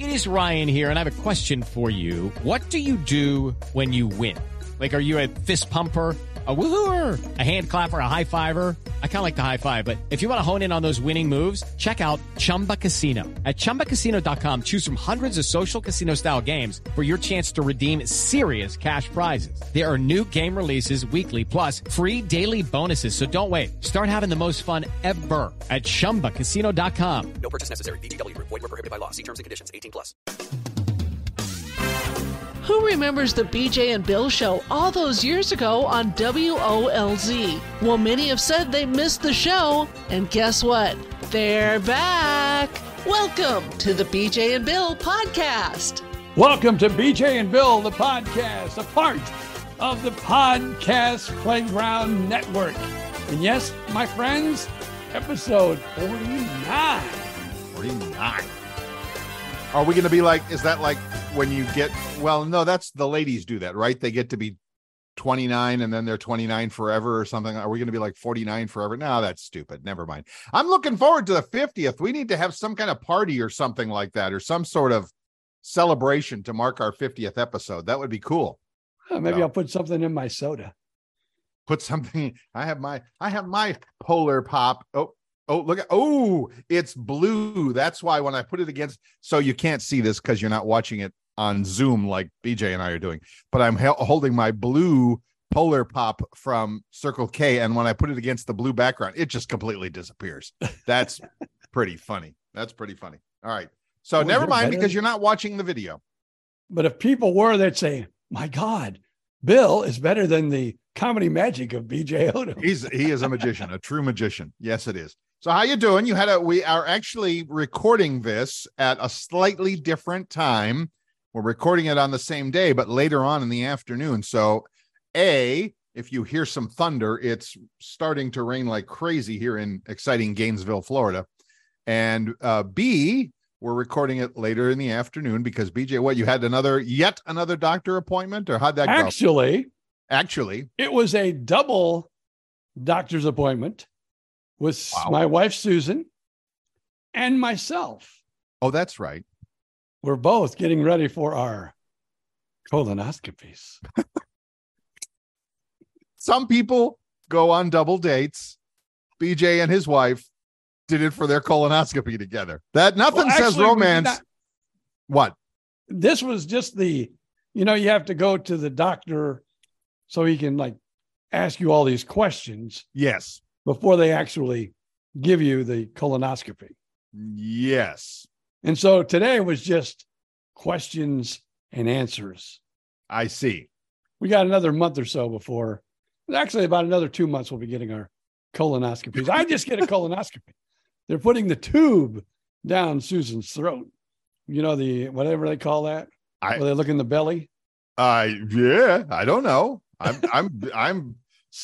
It is Ryan here, and I have a question for you. What do you do when you win? Like, are you a fist pumper, a woohooer, a hand clapper, a high fiver? I kind of like the high five, but if you want to hone in on those winning moves, check out Chumba Casino. At ChumbaCasino.com, choose from hundreds of social casino-style games for your chance to redeem serious cash prizes. There are new game releases weekly, plus free daily bonuses. So don't wait. Start having the most fun ever at ChumbaCasino.com. No purchase necessary. VGW Group. Void where prohibited by law. See terms and conditions. 18+. Who remembers the BJ and Bill Show all those years ago on WOLZ? Well, many have said they missed the show, and guess what? They're back. Welcome to the BJ and Bill podcast. Welcome to BJ and Bill, the podcast, a part of the Podcast Playground Network. And yes, my friends, episode 49. 49. Are we going to be like, is that like when you get, well, no, that's the ladies do that, right? They get to be 29 and then they're 29 forever or something. Are we going to be like 49 forever? No, that's stupid. Never mind. I'm looking forward to the 50th. We need to have some kind of party or something like that, or some sort of celebration to mark our 50th episode. That would be cool. Maybe I'll put something in my soda. Put something. I have my Polar Pop. Oh, look at, it's blue. That's why when I put it against, so you can't see this because you're not watching it on Zoom like BJ and I are doing, but I'm holding my blue Polar Pop from Circle K. And when I put it against the blue background, it just completely disappears. That's pretty funny. That's pretty funny. All right. So never mind, because you're not watching the video. But if people were, they'd say, my God, Bill is better than the comedy magic of BJ Odom. He is a magician, a true magician. Yes, it is. So how you doing? We are actually recording this at a slightly different time. We're recording it on the same day, but later on in the afternoon. So if you hear some thunder, it's starting to rain like crazy here in exciting Gainesville, Florida. And B, we're recording it later in the afternoon because BJ, what, you had yet another doctor appointment, or how'd that go? Actually, it was a double doctor's appointment with my wife, Susan, and myself. Oh, that's right. We're both getting ready for our colonoscopies. Some people go on double dates. BJ and his wife did it for their colonoscopy together. Nothing says romance. What? This was just you have to go to the doctor so he can ask you all these questions. Yes. Before they actually give you the colonoscopy. Yes. And so today was just questions and answers. I see. We got another month or so before. Actually, about another 2 months, we'll be getting our colonoscopies. I just get a colonoscopy. They're putting the tube down Susan's throat. You know, whatever they call that? Where they look in the belly? Yeah, I don't know. I'm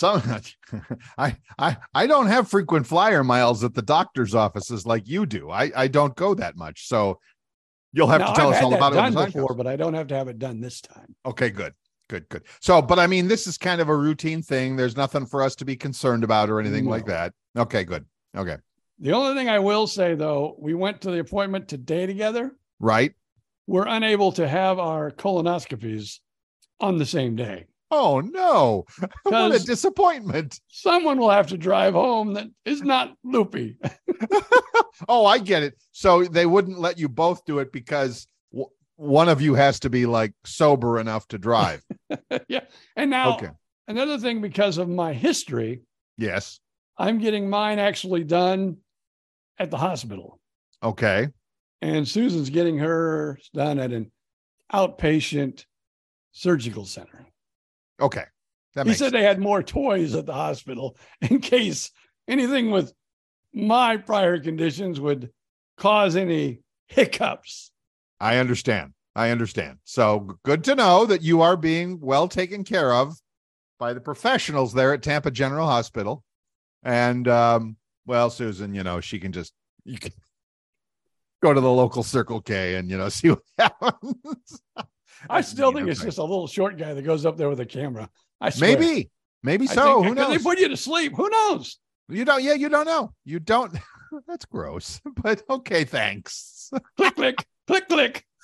I don't have frequent flyer miles at the doctor's offices like you do. I don't go that much. So you'll have to tell us all about it before, but I don't have to have it done this time. Okay, good. So, but I mean, this is kind of a routine thing. There's nothing for us to be concerned about or anything like that. Okay, good. Okay. The only thing I will say, though, we went to the appointment today together. Right. We're unable to have our colonoscopies on the same day. Oh, no. What a disappointment. Someone will have to drive home that is not loopy. Oh, I get it. So they wouldn't let you both do it because one of you has to be sober enough to drive. Yeah. And now another thing, because of my history. Yes. I'm getting mine actually done at the hospital. Okay. And Susan's getting hers done at an outpatient surgical center. Okay. He said they had more toys at the hospital in case anything with my prior conditions would cause any hiccups. I understand. So good to know that you are being well taken care of by the professionals there at Tampa General Hospital. And, Susan, you can go to the local Circle K and, see what happens. I still think it's just a little short guy that goes up there with a camera. I swear. Maybe so. Who knows? They put you to sleep. Who knows? You don't. Yeah, you don't know. You don't. That's gross. But okay, thanks. Click, click, click, click.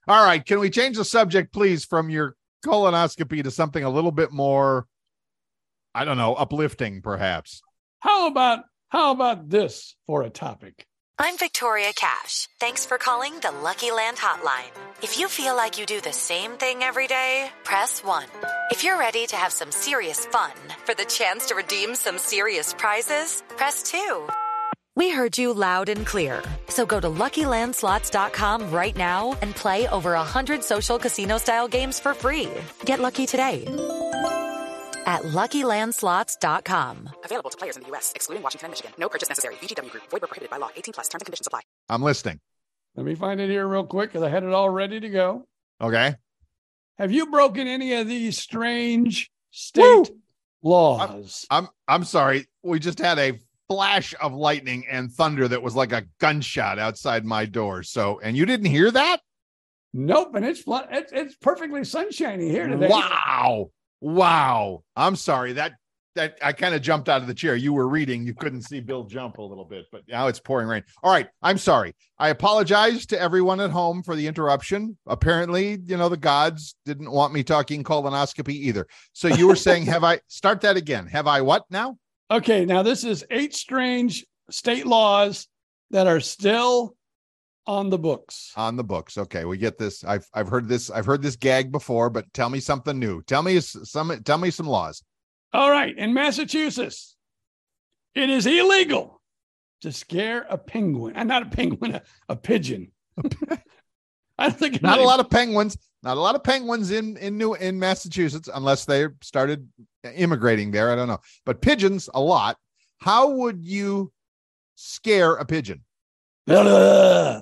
All right. Can we change the subject, please, from your colonoscopy to something a little bit more, I don't know, uplifting, perhaps? How about this for a topic? I'm Victoria Cash. Thanks for calling the Lucky Land Hotline. If you feel like you do the same thing every day, press 1. If you're ready to have some serious fun for the chance to redeem some serious prizes, press 2. We heard you loud and clear. So go to LuckyLandSlots.com right now and play over 100 social casino-style games for free. Get lucky today at LuckyLandSlots.com. Available to players in the U.S., excluding Washington and Michigan. No purchase necessary. VGW Group. Void where prohibited by law. 18+. Terms and conditions apply. I'm listening. Let me find it here real quick because I had it all ready to go. Okay. Have you broken any of these strange state laws? I'm sorry. We just had a flash of lightning and thunder that was like a gunshot outside my door. So, and you didn't hear that? Nope. And it's perfectly sunshiny here today. Wow. I'm sorry. That I kind of jumped out of the chair. You were reading. You couldn't see Bill jump a little bit, but now it's pouring rain. All right. I'm sorry. I apologize to everyone at home for the interruption. Apparently, the gods didn't want me talking colonoscopy either. So you were saying, start that again. Have I what now? Okay. Now this is 8 strange state laws that are still on the books. On the books. Okay. We get this. I've heard this. I've heard this gag before, but tell me something new. Tell me some laws. All right. In Massachusetts, it is illegal to scare a penguin. Not a penguin, a pigeon. I don't think not a lot of penguins. Not a lot of penguins in Massachusetts, unless they started immigrating there. I don't know. But pigeons, a lot. How would you scare a pigeon? So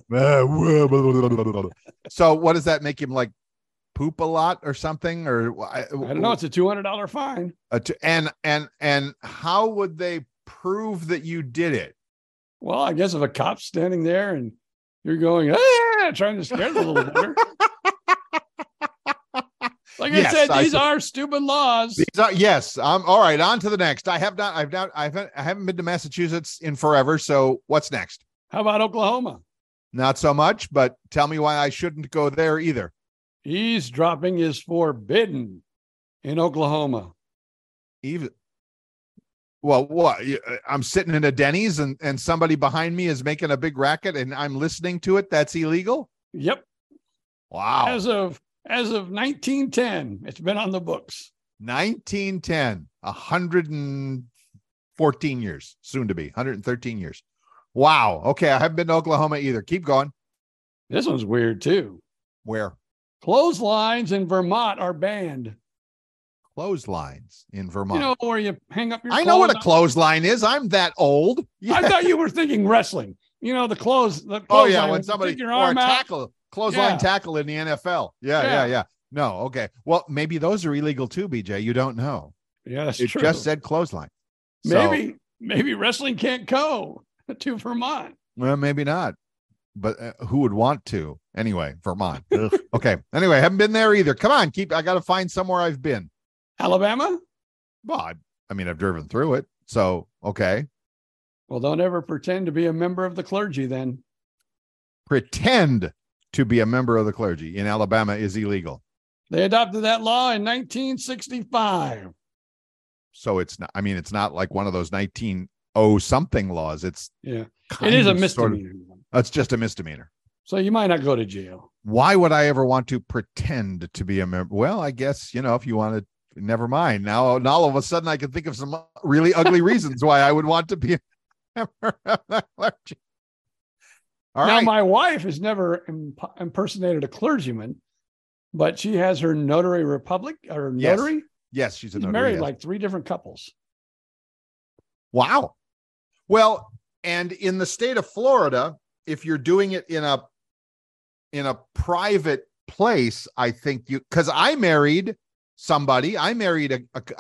what does that make him like? Poop a lot or something? Or I don't know. It's a $200 fine. And how would they prove that you did it? Well, I guess if a cop's standing there and you're going, trying to scare the little bugger. Like I said, these are stupid laws. Yes. All right. On to the next. I haven't been to Massachusetts in forever. So what's next? How about Oklahoma? Not so much, but tell me why I shouldn't go there either. Eavesdropping is forbidden in Oklahoma. Well, what? I'm sitting in a Denny's and somebody behind me is making a big racket and I'm listening to it. That's illegal? Yep. Wow. As of 1910, it's been on the books. 1910, 114 years, soon to be 113 years. Wow. Okay. I haven't been to Oklahoma either. Keep going. This one's weird too. Where? Clotheslines in Vermont are banned. Clotheslines in Vermont. Where you hang up your I know what a clothesline is. I'm that old. Yeah. I thought you were thinking wrestling. The clothes. Oh, yeah. When somebody, your arm or a tackle, clothesline tackle in the NFL. Yeah. No. Okay. Well, maybe those are illegal too, BJ. You don't know. Yeah, that's true. It just said clothesline. Maybe wrestling can't go to Vermont. Well, maybe not. But who would want to? Anyway, Vermont. Okay. Anyway, haven't been there either. Come on, I got to find somewhere I've been. Alabama? Well, I've driven through it. So, okay. Well, don't ever pretend to be a member of the clergy then. Pretend to be a member of the clergy in Alabama is illegal. They adopted that law in 1965. So it's not like one of those 1900-something laws. It is a misdemeanor. It's just a misdemeanor. So you might not go to jail. Why would I ever want to pretend to be a member? Well, I guess, if you want to, never mind. Now all of a sudden I can think of some really ugly reasons why I would want to be a member of the clergy. All right. My wife has never impersonated a clergyman, but she has her notary republic or notary. Yes, she's a notary. Married like 3 different couples. Wow. Well, and in the state of Florida, if you're doing it in a private place, I think because I married somebody, I married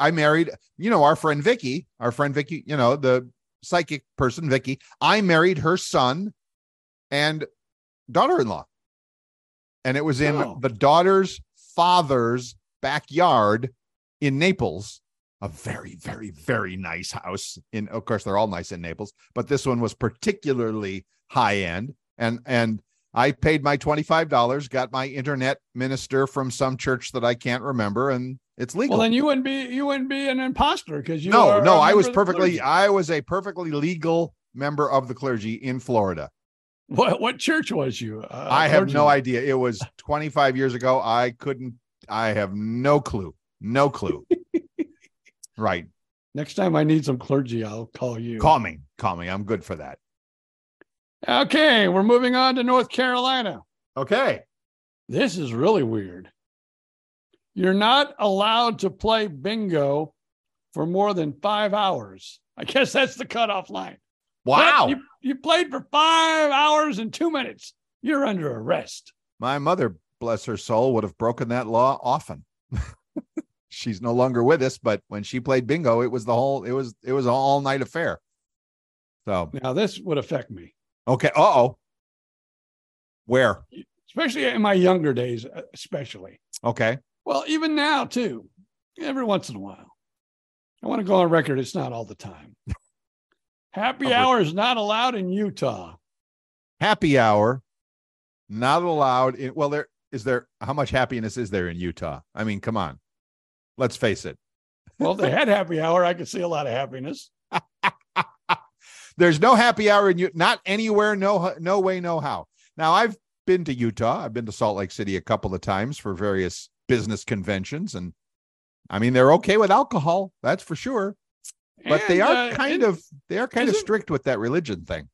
our friend Vicky, the psychic person, Vicky. I married her son and daughter-in-law. And it was in the daughter's father's backyard in Naples. A very, very, very nice house. Of course, they're all nice in Naples, but this one was particularly high end. And I paid my $25, got my internet minister from some church that I can't remember, and it's legal. Well, then you wouldn't be an imposter because you No, are no, a I member was of the clergy. I was a perfectly legal member of the clergy in Florida. What church was you? I have no idea. It was 25 years ago. I have no clue. No clue. Right. Next time I need some clergy, I'll call you. Call me. I'm good for that. Okay, we're moving on to North Carolina. Okay. This is really weird. You're not allowed to play bingo for more than 5 hours. I guess that's the cutoff line. Wow. But you played for 5 hours and 2 minutes. You're under arrest. My mother, bless her soul, would have broken that law often. She's no longer with us, but when she played bingo, it was an all-night affair. So now this would affect me. Okay. Uh-oh. Where? Especially in my younger days, especially. Okay. Well, even now, too. Every once in a while. I want to go on record. It's not all the time. Happy hour is not allowed in Utah. Happy hour, not allowed. How much happiness is there in Utah? I mean, come on. Let's face it. Well, if they had happy hour, I could see a lot of happiness. There's no happy hour in not anywhere, no way, no how. Now, I've been to Utah. I've been to Salt Lake City a couple of times for various business conventions. And I mean, they're okay with alcohol. That's for sure. But they are kind of strict with that religion thing.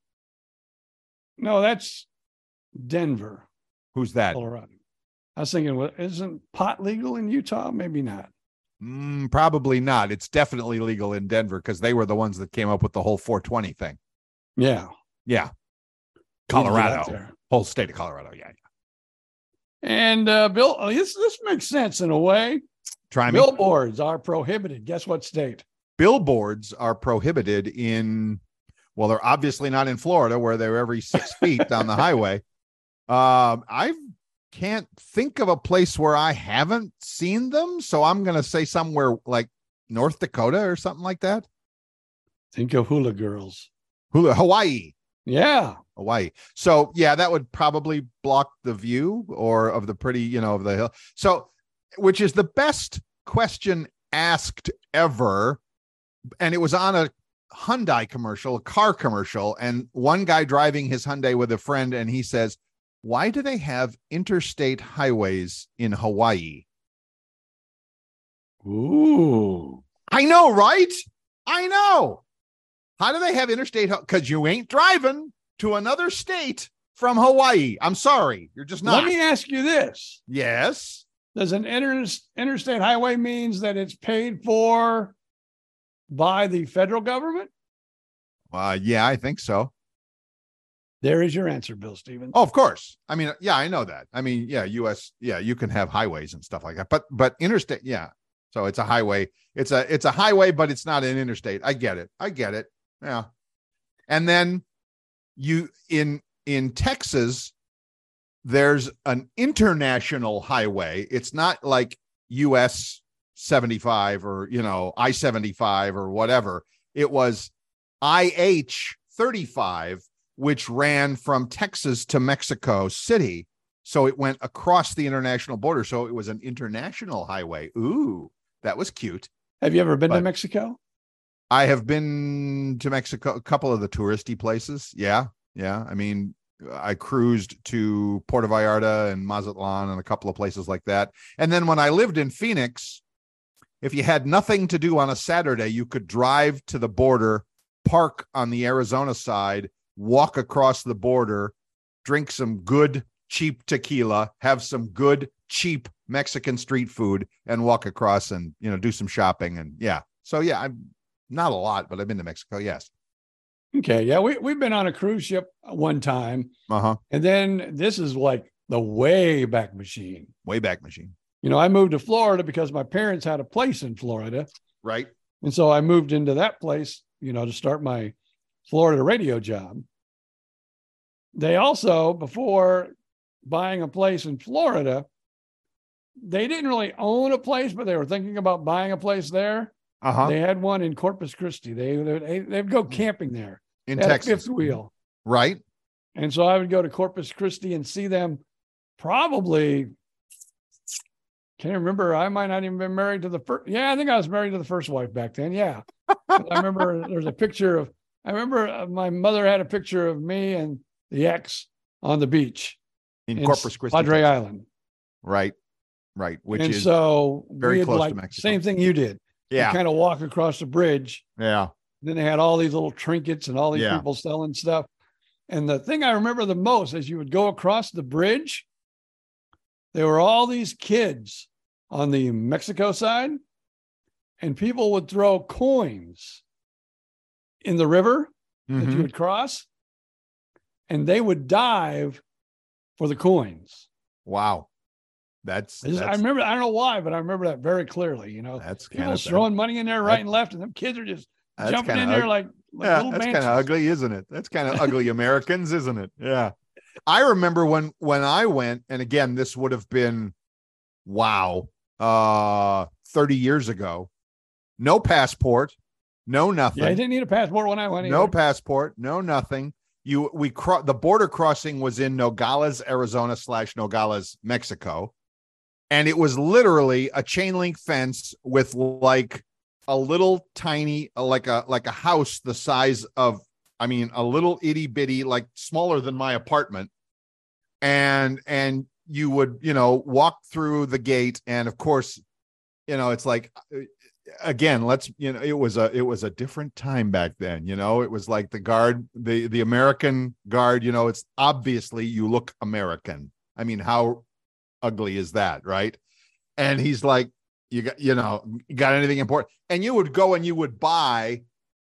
No, that's Denver. Who's that? Colorado. I was thinking, isn't pot legal in Utah? Maybe not. Probably not. It's definitely legal in Denver because they were the ones that came up with the whole 420 thing. Yeah. Yeah. Colorado. Whole state of Colorado. Yeah. And Bill, this makes sense in a way. Try me. Billboards are prohibited. Guess what state? Billboards are prohibited well, they're obviously not in Florida where they're every 6 feet down the highway. I can't think of a place where I haven't seen them. So I'm going to say somewhere like North Dakota or something like that. Think of hula girls. Hawaii. Yeah. Hawaii. So yeah, that would probably block the view of the pretty, of the hill. So, which is the best question asked ever. And it was on a Hyundai commercial, a car commercial. And one guy driving his Hyundai with a friend, and he says, "Why do they have interstate highways in Hawaii?" Ooh. I know, right? I know. How do they have interstate? Because you ain't driving to another state from Hawaii. I'm sorry. You're just not. Let me ask you this. Yes. Does an interstate highway means that it's paid for by the federal government? Yeah, I think so. There is your answer, Bill Stevens. Oh, of course. I mean, yeah, I know that. I mean, yeah, U.S. Yeah, you can have highways and stuff like that, but interstate, yeah. So it's a highway. It's a highway, but it's not an interstate. I get it. Yeah. And then in Texas, there's an international highway. It's not like US 75 or, I-75 or whatever. It was IH 35, which ran from Texas to Mexico City. So it went across the international border. So it was an international highway. Ooh, that was cute. Have you ever been to Mexico? I have been to Mexico, a couple of the touristy places. Yeah. I mean, I cruised to Puerto Vallarta and Mazatlan and a couple of places like that. And then when I lived in Phoenix, if you had nothing to do on a Saturday, you could drive to the border, park on the Arizona side, walk across the border, drink some good, cheap tequila, have some good, cheap Mexican street food, and walk across and, do some shopping. And yeah. So yeah, I'm not a lot, but I've been to Mexico. Yes. Okay. Yeah. We've been on a cruise ship one time. Uh-huh. And then this is like the way back machine. I moved to Florida because my parents had a place in Florida. Right. And so I moved into that place, to start my Florida radio job. They also, before buying a place in Florida, they didn't really own a place, but they were thinking about buying a place there. Uh-huh. They had one in Corpus Christi. They'd go camping there in Texas. Texas. Fifth wheel. Right. And so I would go to Corpus Christi and see them probably, can't remember. I might not even been married to the first. Yeah, I think I was married to the first wife back then. Yeah. I remember there's a picture of, my mother had a picture of me and the ex on the beach in Corpus Christi, Padre Texas. Island. Right. Which and is so very close to like Mexico. same thing you did. Yeah. You kind of walk across the bridge. Yeah. Then they had all these little trinkets and all these people selling stuff. And the thing I remember the most is you would go across the bridge. There were all these kids on the Mexico side, and people would throw coins in the river that you would cross, and they would dive for the coins. Wow. I remember, I don't know why, but I remember that very clearly. That's people throwing money in there right and left, and them kids are just jumping in there like little that's banshees. kind of ugly, isn't it? That's kind of ugly Americans, isn't it? Yeah. I remember when I went, and again, this would have been 30 years ago. No passport, no nothing. Yeah, I didn't need a passport when I went. No passport, no nothing. The border crossing was in Nogales, Arizona / Nogales, Mexico. And it was literally a chain link fence with like a little tiny, like a house the size of, a little itty bitty, like smaller than my apartment. And you would, walk through the gate. And of course, it's like, again, it was a different time back then. It was like the guard, the American guard, it's obviously you look American. How ugly is that, right? And he's like, you got anything important? And you would go and you would buy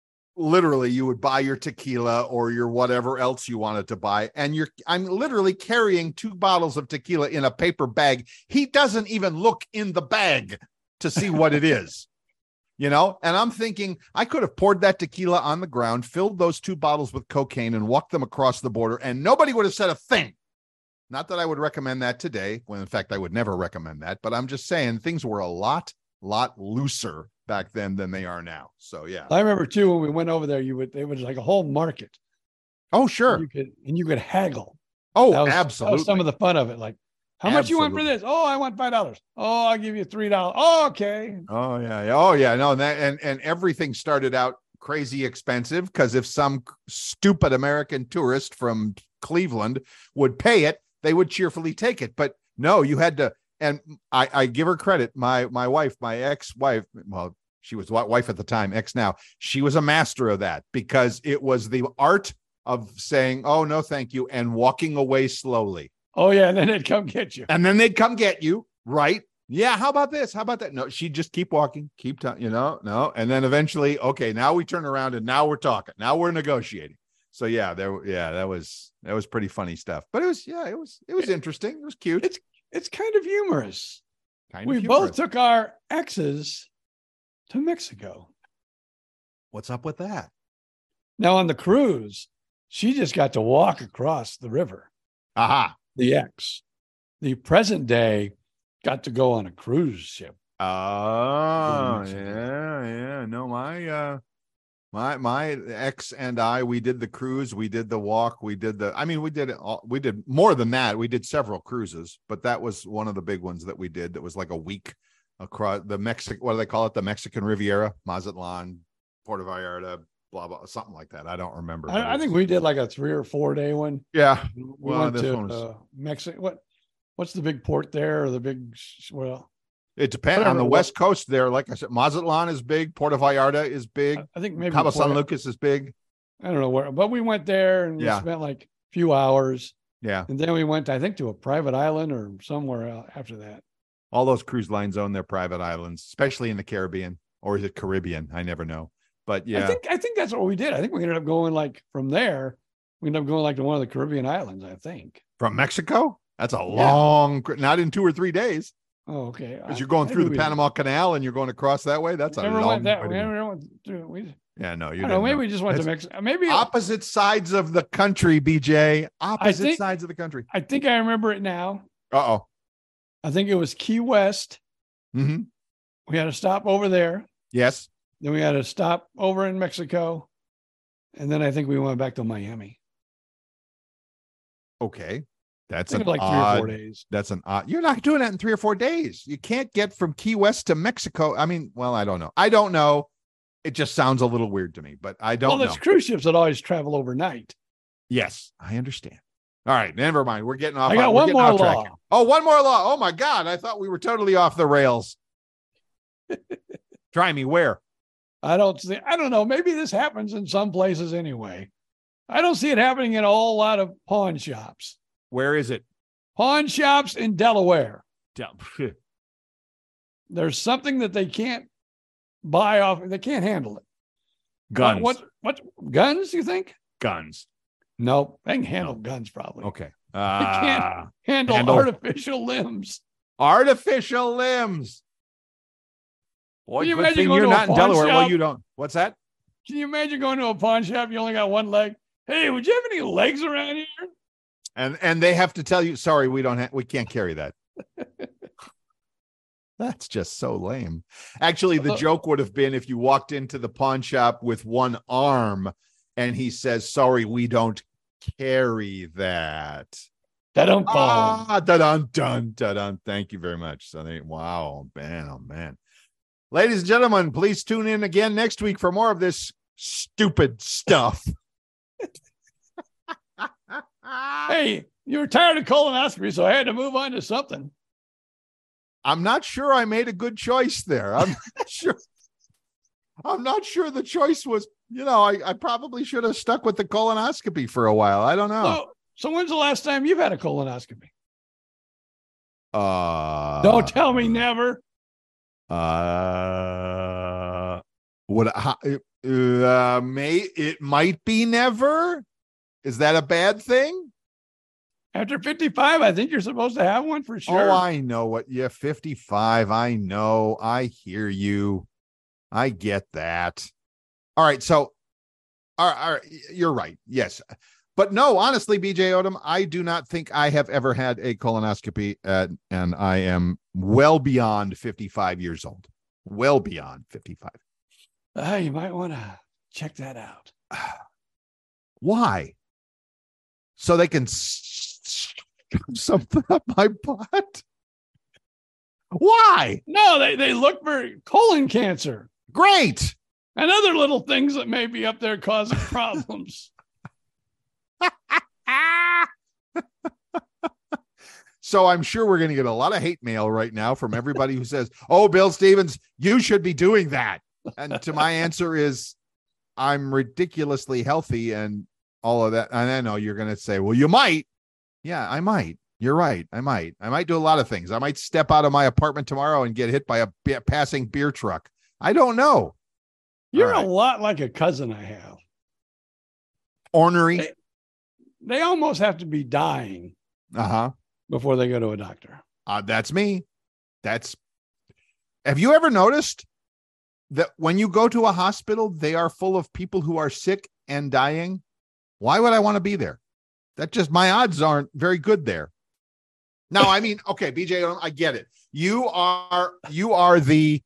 your tequila or your whatever else you wanted to buy. And I'm literally carrying 2 bottles of tequila in a paper bag. He doesn't even look in the bag to see what it is, and I'm thinking I could have poured that tequila on the ground, filled those 2 bottles with cocaine and walked them across the border, and nobody would have said a thing. Not that I would recommend that today, when in fact I would never recommend that, but I'm just saying things were a lot looser back then than they are now. So yeah. I remember too, when we went over there, it was like a whole market. Oh, sure. You could haggle. Oh, absolutely. Absolutely. That was some of the fun of it. Like, how much you want for this? Oh, I want $5. Oh, I'll give you $3. Oh, okay. Oh yeah. Oh yeah. No, and everything started out crazy expensive, because if some stupid American tourist from Cleveland would pay it, they would cheerfully take it. But no, you had to. And I give her credit. My wife, my ex-wife, well, she was wife at the time, ex now. She was a master of that, because it was the art of saying, "Oh no, thank you," and walking away slowly. Oh yeah, and then they'd come get you. Right? Yeah. How about this? How about that? No, she'd just keep walking, no. And then eventually, okay, now we turn around and now we're talking. Now we're negotiating. So yeah, that was pretty funny stuff. But it was interesting. It was cute. It's kind of humorous. We both took our exes to Mexico. What's up with that? Now on the cruise, she just got to walk across the river. Aha. The ex. The present day got to go on a cruise ship. Oh, yeah. No, my ex and I, we did the cruise, we did the walk, we did it all. We did more than that. We did several cruises, but that was one of the big ones that we did. That was like a week across the what do they call it? The Mexican Riviera, Mazatlan, Puerto Vallarta, blah, blah, something like that. I don't remember. I think we did like a 3 or 4 day one. Yeah. We went to Mexico. What's the big port there, or the big, it depends on the West Coast there. Like I said, Mazatlan is big. Puerto Vallarta is big. I think maybe Cabo San Lucas is big. I don't know where, but we went there and we spent like a few hours. Yeah. And then we went, I think, to a private island or somewhere after that. All those cruise lines own their private islands, especially in the Caribbean, or is it Caribbean? I never know. But yeah, I think that's what we did. I think we ended up going like from there. We ended up going like to one of the Caribbean islands, I think. From Mexico? That's a long, not in 2 or 3 days. Oh, okay. Because you're going through the Panama Canal and you're going across that way. That's a long way. We never went through. Yeah, no, you don't know. Maybe we just went to Mexico. Maybe opposite sides of the country, BJ. Opposite sides of the country. I think I remember it now. Uh-oh. I think it was Key West. Mm-hmm. We had to stop over there. Yes. Then we had to stop over in Mexico. And then I think we went back to Miami. Okay. That's Think an of like 3 or 4 days. That's an odd. You're not doing that in 3 or 4 days. You can't get from Key West to Mexico. I mean, well, I don't know. It just sounds a little weird to me, but I don't Well, know. there's cruise ships that always travel overnight. Yes, I understand. All right, never mind. We're getting off. I got we're one getting more off track law. here. Oh, one more law. Oh my God. I thought we were totally off the rails. Try me where? I don't know. Maybe this happens in some places anyway. I don't see it happening in a whole lot of pawn shops. Where is it? Pawn shops in Delaware. There's something that they can't buy off. They can't handle it. Guns. What guns, you think? Guns. No, they can handle guns probably. Okay. They can't handle artificial limbs. Artificial limbs. Boy, Can you good imagine thing going you're to a not in pawn Delaware. Well, shop? you don't. What's that? Can you imagine going to a pawn shop? You only got one leg. Hey, would you have any legs around here? And they have to tell you, sorry, we can't carry that. That's just so lame. Actually, the joke would have been if you walked into the pawn shop with one arm and he says, sorry, we don't carry that. Da-dum, Da-dun. Thank you very much. So wow, man, oh man. Ladies and gentlemen, please tune in again next week for more of this stupid stuff. Hey, you were tired of colonoscopy, so I had to move on to something. I'm not sure I made a good choice there. I'm not sure the choice was, I probably should have stuck with the colonoscopy for a while. I don't know. So when's the last time you've had a colonoscopy? Don't Don't tell me never. It might be never. Is that a bad thing? After 55, I think you're supposed to have one for sure. Oh, I know what. Yeah, 55. I know. I hear you. I get that. All right. So, all right, you're right. Yes. But no, honestly, BJ Odom, I do not think I have ever had a colonoscopy, and I am well beyond 55 years old. Well beyond 55. You might want to check that out. Why? So they can something up my butt? Why? No, they look for colon cancer Great. and other little things that may be up there causing problems. So I'm sure we're going to get a lot of hate mail right now from everybody who says, oh, Bill Stevens, you should be doing that. And to my answer is, I'm ridiculously healthy and all of that. And I know you're going to say, well, you might. Yeah, I might. You're right. I might do a lot of things. I might step out of my apartment tomorrow and get hit by a passing beer truck. I don't know. You're a lot like a cousin I have. Ornery. They almost have to be dying before they go to a doctor. That's me. Have you ever noticed that when you go to a hospital, they are full of people who are sick and dying? Why would I want to be there? My odds aren't very good there. Now, I mean, okay, BJ, I get it. You are the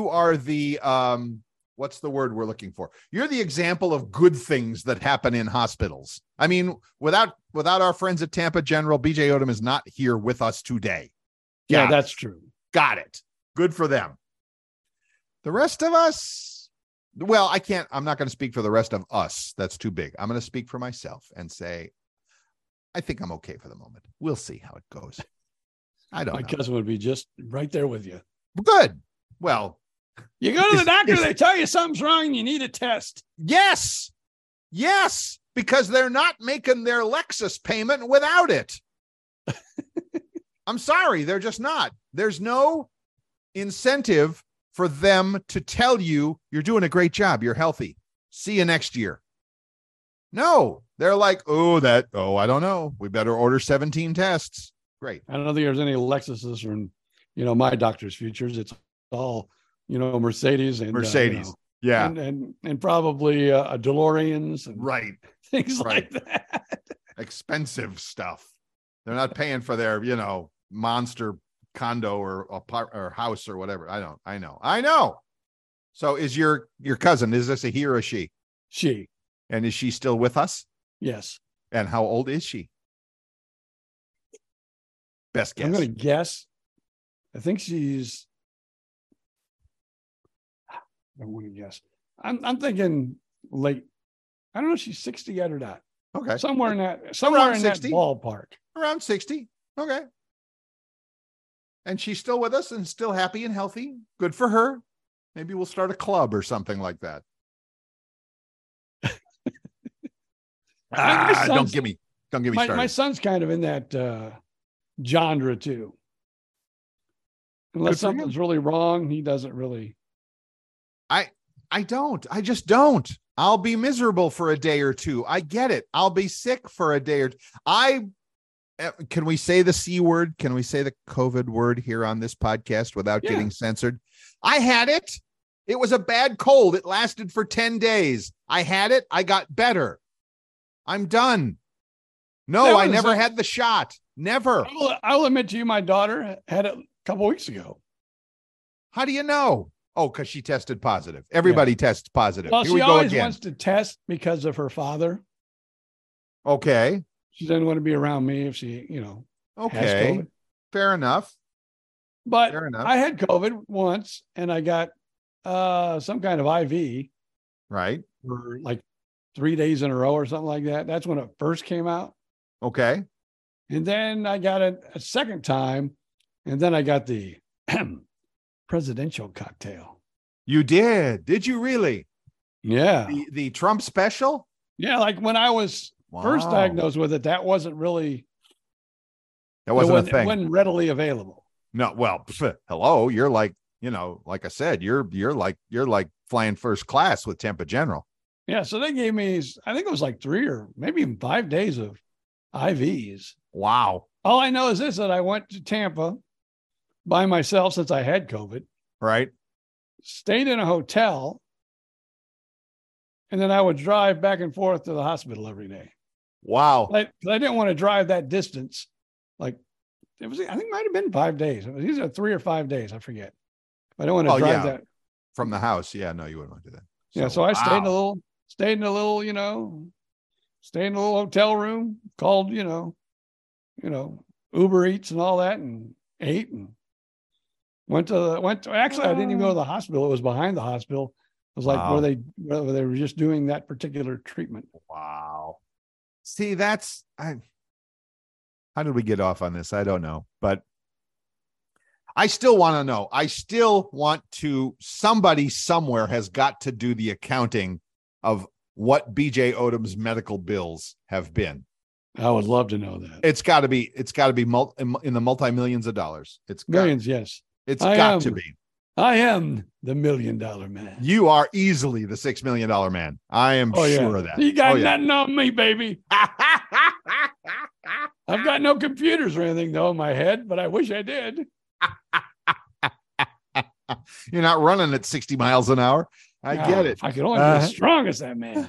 what's the word we're looking for? You're the example of good things that happen in hospitals. I mean, without our friends at Tampa General, BJ Odom is not here with us today. Yeah, that's true. Got it. Good for them. The rest of us, well, I'm not going to speak for the rest of us. That's too big. I'm going to speak for myself and say, I think I'm okay for the moment. We'll see how it goes. I don't know. My cousin would be just right there with you. Good. Well, you go to the doctor, they tell you something's wrong and you need a test. Yes, because they're not making their Lexus payment without it. I'm sorry, they're just not. There's no incentive for them to tell you you're doing a great job, you're healthy. See you next year. No, they're like, I don't know. We better order 17 tests. Great. I don't think there's any Lexuses or, my doctor's futures. It's all, Mercedes and yeah. And probably a DeLoreans and right. Things like that. Expensive stuff. They're not paying for their, monster condo or house or whatever. I know. So is your cousin, is this a he or a she? She. And is she still with us? Yes. And how old is she? Best guess. I'm going to guess. I think she's. I don't want to guess. I'm thinking late. I don't know if she's 60 yet or not. Okay. Somewhere in that Around that 60. ballpark. Around 60. Okay. And she's still with us and still happy and healthy. Good for her. Maybe we'll start a club or something like that. Don't get me started. My son's kind of in that genre too. Unless something's really wrong, he doesn't really. I just don't. I'll be miserable for a day or two. I get it. I'll be sick for a day or two. Can we say the C word? Can we say the COVID word here on this podcast without getting censored? I had it. It was a bad cold. It lasted for 10 days. I had it. I got better. I'm done. No, I never had the shot. Never. I'll admit to you, my daughter had it a couple weeks ago. How do you know? Oh, because she tested positive. Everybody tests positive. Well, Here we she go always again. wants to test because of her father. Okay. She doesn't want to be around me if she, has Okay. COVID. Fair enough. But Fair enough. I had COVID once and I got some kind of IV Right. for like 3 days in a row or something like that. That's when it first came out. Okay. And then I got it a second time. And then I got the presidential cocktail. You did. Did you really? Yeah. The Trump special? Yeah. Like when I was first Wow. diagnosed with it, that wasn't really, That wasn't a thing. It wasn't readily available. No, well, hello. You're like, like I said, you're like flying first class with Tampa General. Yeah. So they gave me, I think it was like 3 or maybe even 5 days of IVs. Wow. All I know is this, that I went to Tampa by myself since I had COVID, Right. stayed in a hotel, and then I would drive back and forth to the hospital every day. Wow. I didn't want to drive that distance. Like I think it might have been 5 days. It was either 3 or 5 days. I forget. I don't want to drive that from the house. Yeah. No, you wouldn't want to do that. So I stayed in a little, stay in a little hotel room called, Uber Eats and all that, and ate and went to actually, I didn't even go to the hospital. It was behind the hospital. It was like Wow. where they were just doing that particular treatment. Wow. See, how did we get off on this? I don't know, but I still want to know. Somebody somewhere has got to do the accounting of what BJ Odom's medical bills have been. I would love to know that. It's got to be in the multi-millions of dollars. It's Millions, yes. It's got to be. I am the $1 million man. You are easily the $6 million man. I am sure of that. You got nothing on me, baby. I've got no computers or anything though in my head, but I wish I did. You're not running at 60 miles an hour. I get it. If I could only be as strong as that man.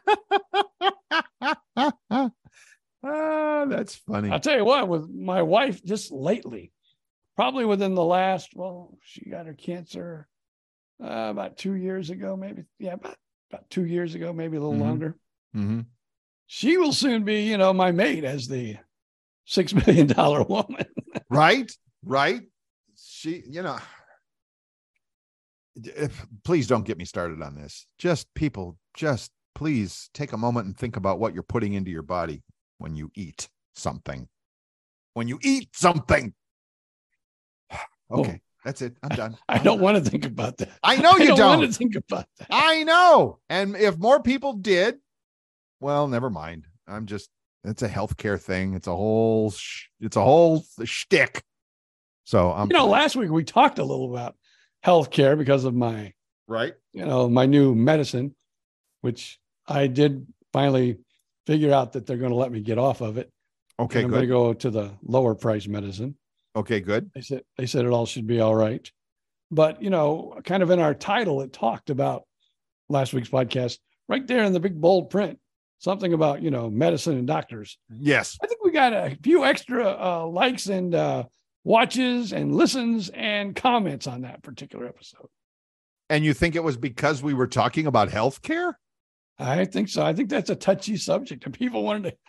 That's funny. I'll tell you what, with my wife just lately, probably within the last, she got her cancer about 2 years ago, maybe. Yeah, about 2 years ago, maybe a little longer. Mm-hmm. She will soon be, my mate as the $6 million woman. Right. She, please don't get me started on this. Just please take a moment and think about what you're putting into your body when you eat something. Okay, that's it. I'm done. I don't want to think about that. I know you don't don't. want to think about that. I know. And if more people did, well, never mind. It's a healthcare thing. It's a whole shtick. So last week we talked a little about healthcare because of my new medicine, which I did finally figure out that they're going to let me get off of it. Okay, I'm good. going to go to the lower price medicine. Okay, good. They said it all should be all right. But, kind of in our title, it talked about last week's podcast right there in the big bold print, something about, medicine and doctors. Yes. I think we got a few extra likes and watches and listens and comments on that particular episode. And you think it was because we were talking about healthcare? I think so. I think that's a touchy subject and people wanted to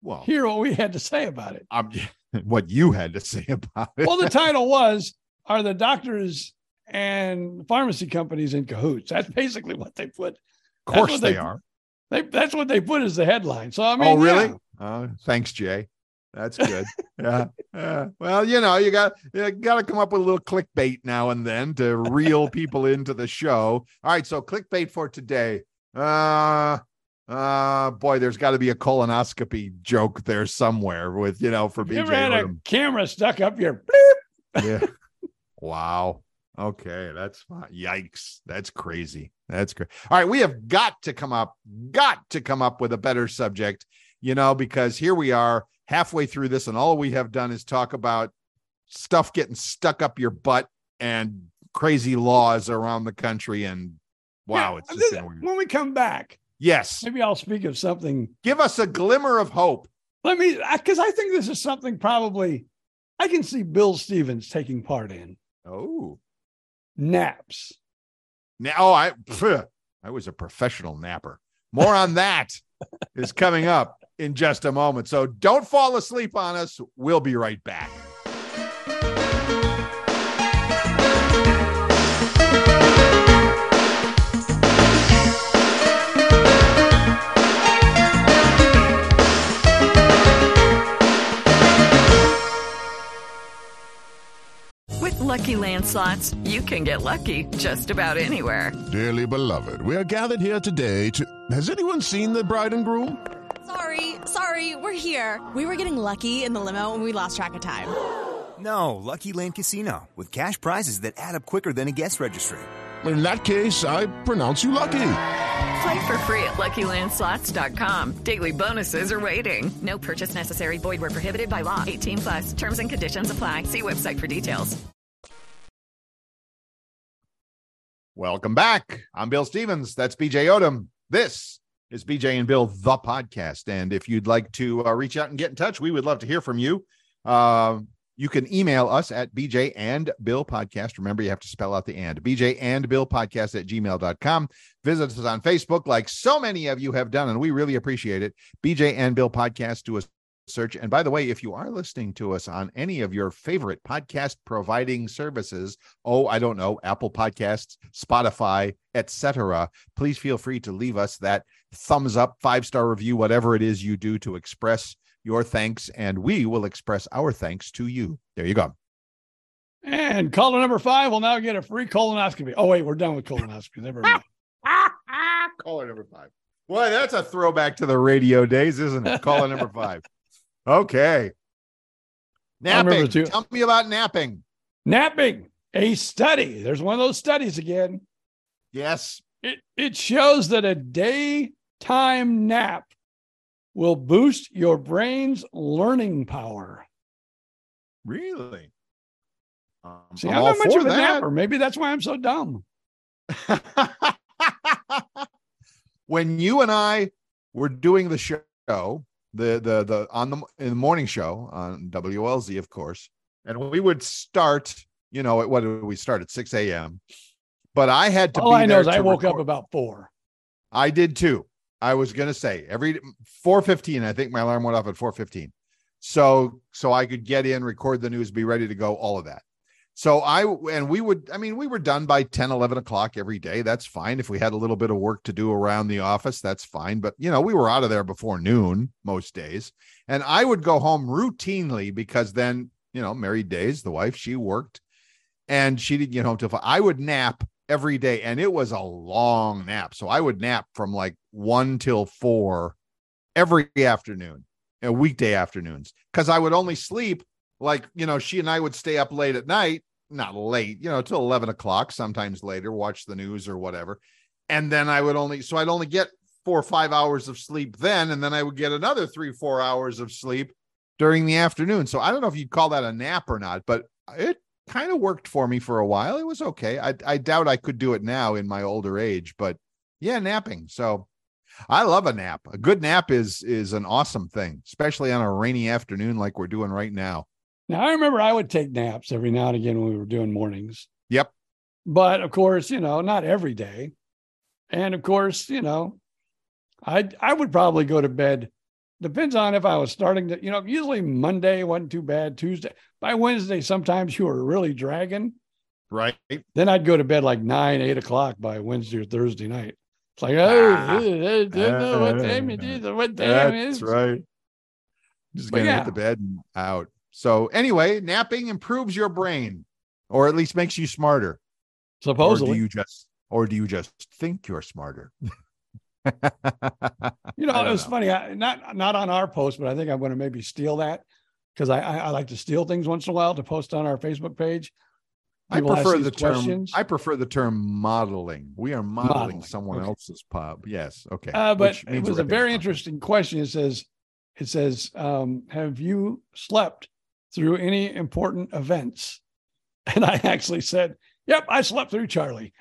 Well, hear what we had to say about it. What you had to say about it. Well, the title was, "Are the doctors and pharmacy companies in cahoots?" That's basically what they put. Of course they are. That's what they put as the headline. So, I mean, oh, really? Thanks, Jay. That's good. Yeah. Well, you got to come up with a little clickbait now and then to reel people into the show. All right. So clickbait for today. Boy, there's got to be a colonoscopy joke there somewhere with, for BJ. You ever had a camera stuck up your bleep? Yeah. Wow. Okay. That's fine. Yikes. That's crazy. That's great. All right. We have got to come up with a better subject, because here we are halfway through this, and all we have done is talk about stuff getting stuck up your butt and crazy laws around the country. And wow, it's just when we come back. Yes. Maybe I'll speak of something. Give us a glimmer of hope. Because I think this is something probably I can see Bill Stevens taking part in. Oh, naps. Now, I was a professional napper. More on that is coming up in just a moment. So don't fall asleep on us. We'll be right back. With Lucky Land Slots, you can get lucky just about anywhere. Dearly beloved, we are gathered here today to... Has anyone seen the bride and groom? Sorry, we're here. We were getting lucky in the limo and we lost track of time. No, Lucky Land Casino, with cash prizes that add up quicker than a guest registry. In that case, I pronounce you lucky. Play for free at LuckyLandSlots.com. Daily bonuses are waiting. No purchase necessary. Void where prohibited by law. 18+. Terms and conditions apply. See website for details. Welcome back. I'm Bill Stevens. That's BJ Odom. This is BJ and Bill, the podcast. And if you'd like to reach out and get in touch, we would love to hear from you. You can email us at BJ and Bill Podcast. Remember, you have to spell out the and. BJ and Bill Podcast at gmail.com. Visit us on Facebook, like so many of you have done, and we really appreciate it. BJ and Bill Podcast. Do a search. And by the way, if you are listening to us on any of your favorite podcast providing services, I don't know, Apple Podcasts, Spotify, etc., please feel free to leave us that thumbs up, 5-star review, whatever it is you do to express your thanks, and we will express our thanks to you. There you go. And caller number 5 will now get a free colonoscopy. Oh, wait, we're done with colonoscopy. Never mind. Caller number 5. Boy, that's a throwback to the radio days, isn't it? Caller number 5. Okay. Napping. Tell me about napping. Napping, a study. There's one of those studies again. Yes. It shows that a daytime nap will boost your brain's learning power. Really? See, I'm not much of a napper. Maybe that's why I'm so dumb. When you and I were doing the show, in the morning show on WLZ, of course, and we would start, what did we start at 6 a.m.? But I had to All I know is I woke up about 4. I did too. I was going to say every 4:15, I think my alarm went off at 4:15. So I could get in, record the news, be ready to go, all of that. So we were done by 10, 11 o'clock every day. That's fine. If we had a little bit of work to do around the office, that's fine. But, we were out of there before noon most days. And I would go home routinely because then, married days, the wife, she worked and she didn't get home till 5. I would nap every day, and it was a long nap. So I would nap from like 1 till 4 every afternoon, weekday afternoons, because I would only sleep she and I would stay up late at night, not late, till 11 o'clock, sometimes later, watch the news or whatever. And then I'd only get 4 or 5 hours of sleep then, and then I would get another 3-4 hours of sleep during the afternoon. So I don't know if you'd call that a nap or not, but it kind of worked for me for a while. It was okay. I doubt I could do it now in my older age, but yeah, napping. So I love a nap. A good nap is an awesome thing, especially on a rainy afternoon like we're doing right now. Now, I remember I would take naps every now and again when we were doing mornings. Yep. But of course, not every day. And of course, I would probably go to bed depends on if I was starting to, usually Monday wasn't too bad. Tuesday, by Wednesday, sometimes you were really dragging. Right. Then I'd go to bed like 9, 8 o'clock by Wednesday or Thursday night. It's like, I don't know what time it is or what time it is. That's right. Just going to hit the bed and out. So anyway, napping improves your brain, or at least makes you smarter. Supposedly. Or do you just think you're smarter? It was funny. Not on our post, but I think I'm going to maybe steal that, because I like to steal things once in a while to post on our Facebook page. I prefer the term modeling. We are modeling someone else's pub. Yes. Okay. But it was a very interesting question. It says, have you slept through any important events? And I actually said, yep, I slept through Charlie.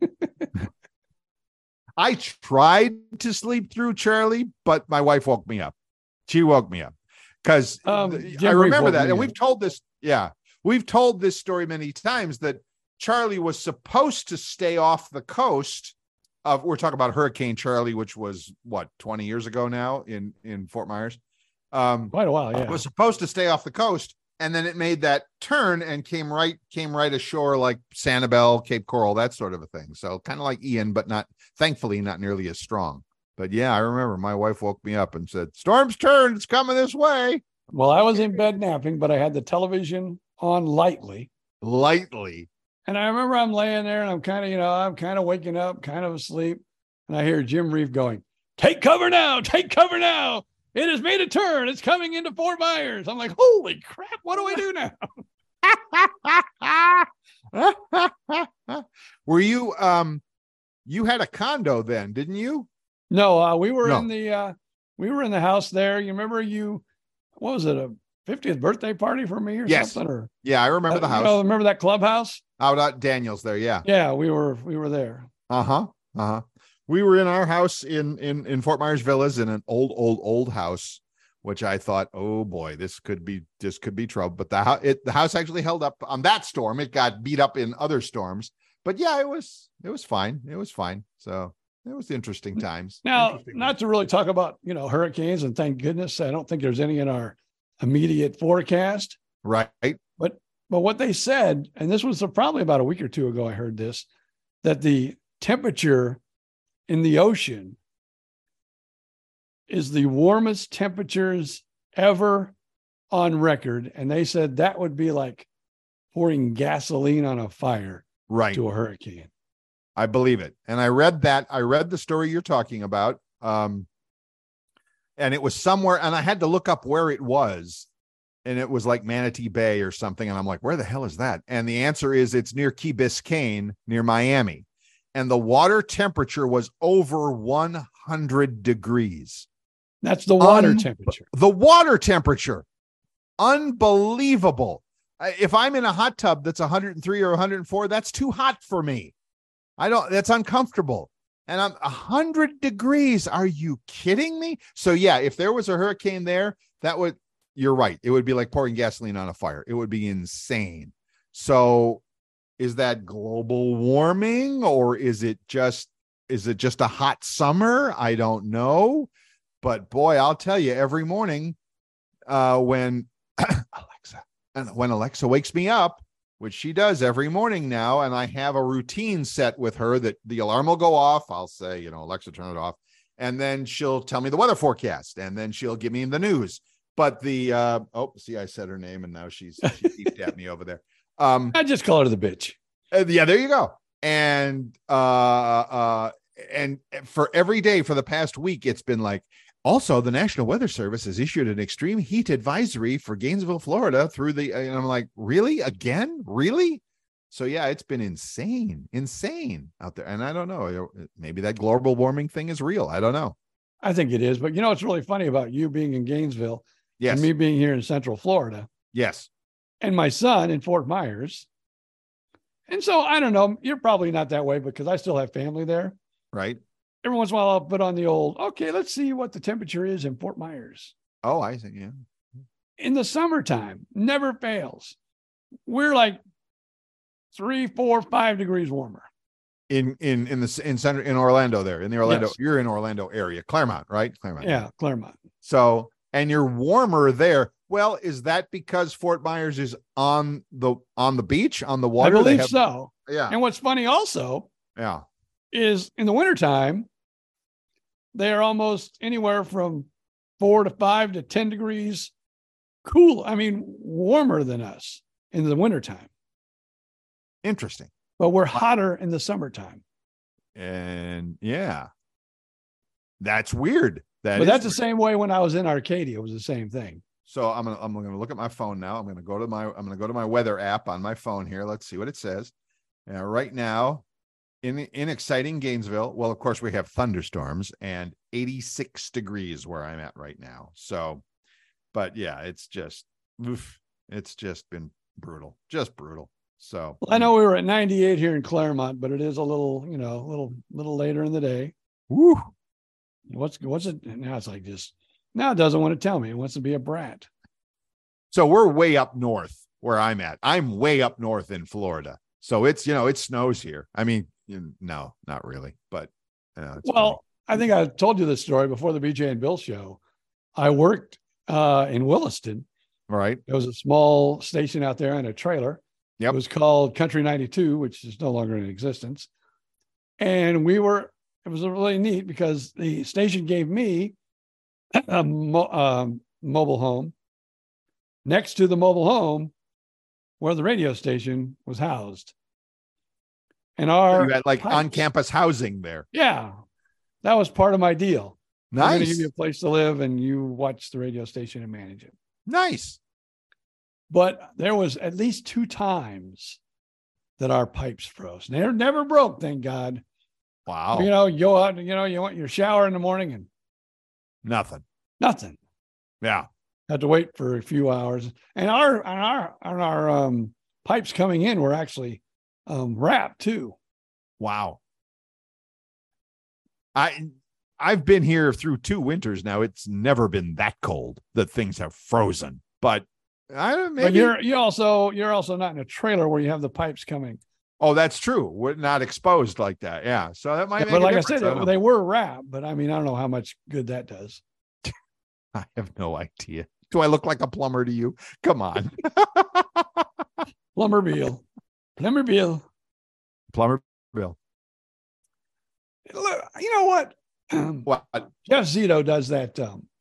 I tried to sleep through Charlie, but my wife woke me up. She woke me up because I remember that. And we've told this. Yeah. We've told this story many times that Charlie was supposed to stay off the coast of, we're talking about Hurricane Charlie, which was 20 years ago now in Fort Myers. Quite a while. Yeah. It was supposed to stay off the coast. And then it made that turn and came right ashore, like Sanibel, Cape Coral, that sort of a thing. So kind of like Ian, but thankfully not nearly as strong. But yeah, I remember my wife woke me up and said, storm's turned, it's coming this way. Well, I was in bed napping, but I had the television on lightly. And I remember I'm laying there and I'm kind of waking up, kind of asleep. And I hear Jim Reeve going, take cover now. It has made a turn. It's coming into Fort Myers. I'm like, holy crap. What do I do now? Were you, you had a condo then, didn't you? No, we were in the house there. You remember what was it? A 50th birthday party for me or something? Yeah, I remember the house. Remember that clubhouse? Out at Daniels there. Yeah. Yeah, we were there. We were in our house in Fort Myers Villas in an old house, which I thought, oh boy, this could be trouble. But the house actually held up on that storm. It got beat up in other storms, but yeah, it was fine. It was fine. So it was interesting times. Now, not to really talk about, hurricanes, and thank goodness, I don't think there's any in our immediate forecast. Right. But what they said, and this was probably about a week or two ago, I heard this, that the temperature in the ocean is the warmest temperatures ever on record. And they said that would be like pouring gasoline on a fire to a hurricane. I believe it. And I read the story you're talking about. And it was somewhere, and I had to look up where it was. And it was like Manatee Bay or something. And I'm like, where the hell is that? And the answer is it's near Key Biscayne, near Miami. And the water temperature was over 100 degrees. That's the water temperature. The water temperature. Unbelievable. If I'm in a hot tub that's 103 or 104, that's too hot for me. That's uncomfortable. And I'm 100 degrees. Are you kidding me? So yeah, if there was a hurricane there, you're right. It would be like pouring gasoline on a fire. It would be insane. So is that global warming, or is it just a hot summer? I don't know. But boy, I'll tell you, every morning when Alexa wakes me up, which she does every morning now, and I have a routine set with her that the alarm will go off. I'll say, Alexa, turn it off. And then she'll tell me the weather forecast, and then she'll give me the news. But I said her name, and now she beeped at me over there. I just call her the bitch. Yeah, there you go. And for every day for the past week, it's been like, also the National Weather Service has issued an extreme heat advisory for Gainesville, Florida and I'm like, really? Again? Really? So yeah, it's been insane out there. And I don't know, maybe that global warming thing is real. I don't know. I think it is. But it's really funny about you being in Gainesville and me being here in Central Florida. Yes. And my son in Fort Myers. And so I don't know, you're probably not that way because I still have family there. Right. Every once in a while I'll put on the old, okay, let's see what the temperature is in Fort Myers. Oh, I see. Yeah. In the summertime, never fails. We're like 3, 4, 5 degrees warmer. In Orlando there, in the Orlando, yes. You're in Orlando area, Claremont, right? Claremont. Yeah, Claremont. So, and you're warmer there. Well, is that because Fort Myers is on the beach, on the water? I believe so. Yeah. And what's funny also Yeah. is in the wintertime, they're almost anywhere from 4 to 5 to 10 degrees warmer than us in the wintertime. Interesting. But we're hotter in the summertime. And yeah, that's weird. But that's the same way when I was in Arcadia. It was the same thing. So I'm gonna look at my phone now. I'm gonna go to my weather app on my phone here. Let's see what it says. Right now, in exciting Gainesville. Well, of course we have thunderstorms and 86 degrees where I'm at right now. So, but yeah, it's just been brutal, just brutal. So well, I know we were at 98 here in Claremont, but it is a little later in the day. Woo. What's it now? It's like this. Now it doesn't want to tell me. It wants to be a brat. So we're way up north where I'm at. I'm way up north in Florida. So it's, it snows here. I mean, no, not really, but well, funny. I think I told you this story before the BJ and Bill show. I worked in Williston. Right. There was a small station out there in a trailer. Yep. It was called Country 92, which is no longer in existence. And it was really neat because the station gave me a mobile home next to the mobile home where the radio station was housed. And you had like on-campus housing there. Yeah, that was part of my deal. Nice. I'm going to give you a place to live and you watch the radio station and manage it. Nice. But there was at least 2 times that our pipes froze. They never broke, thank God. Wow. You go out, you want your shower in the morning and nothing. Yeah. Had to wait for a few hours. And our pipes coming in were actually wrapped too. Wow. I've been here through 2 winters now. It's never been that cold that things have frozen. But But you're also not in a trailer where you have the pipes coming. Oh, that's true. We're not exposed like that. Yeah. So that might make but like a I said, they were wrapped, but I mean, I don't know how much good that does. I have no idea. Do I look like a plumber to you? Come on. Plumber Bill. Bill. You know what? What? Jeff Zito does that,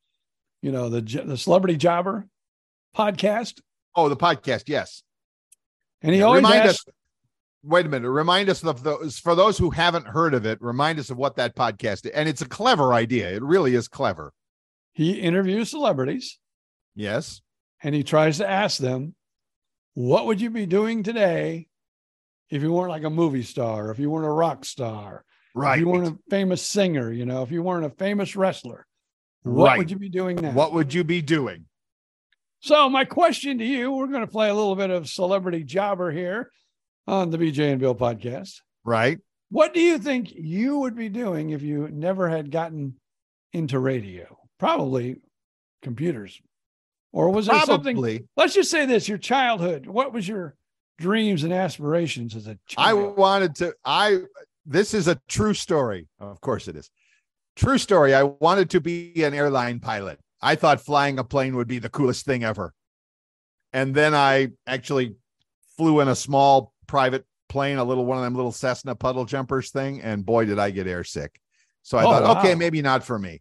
the Celebrity Jobber podcast. Oh, the podcast. Yes. And he always asks, wait a minute. Remind us of those, for those who haven't heard of it, remind us of what that podcast is. And it's a clever idea. It really is clever. He interviews celebrities. Yes. And he tries to ask them, what would you be doing today if you weren't like a movie star, if you weren't a rock star, right? If you weren't a famous singer, if you weren't a famous wrestler, what would you be doing now? What would you be doing? So my question to you, we're going to play a little bit of Celebrity Jobber here on the BJ and Bill podcast. Right. What do you think you would be doing if you never had gotten into radio? Probably computers. Or was there something? Let's just say this, your childhood. What was your dreams and aspirations as a child? This is a true story. Of course it is. True story. I wanted to be an airline pilot. I thought flying a plane would be the coolest thing ever. And then I actually flew in a small private plane, one of them little Cessna puddle jumpers thing. And boy, did I get airsick. So I thought, okay, maybe not for me.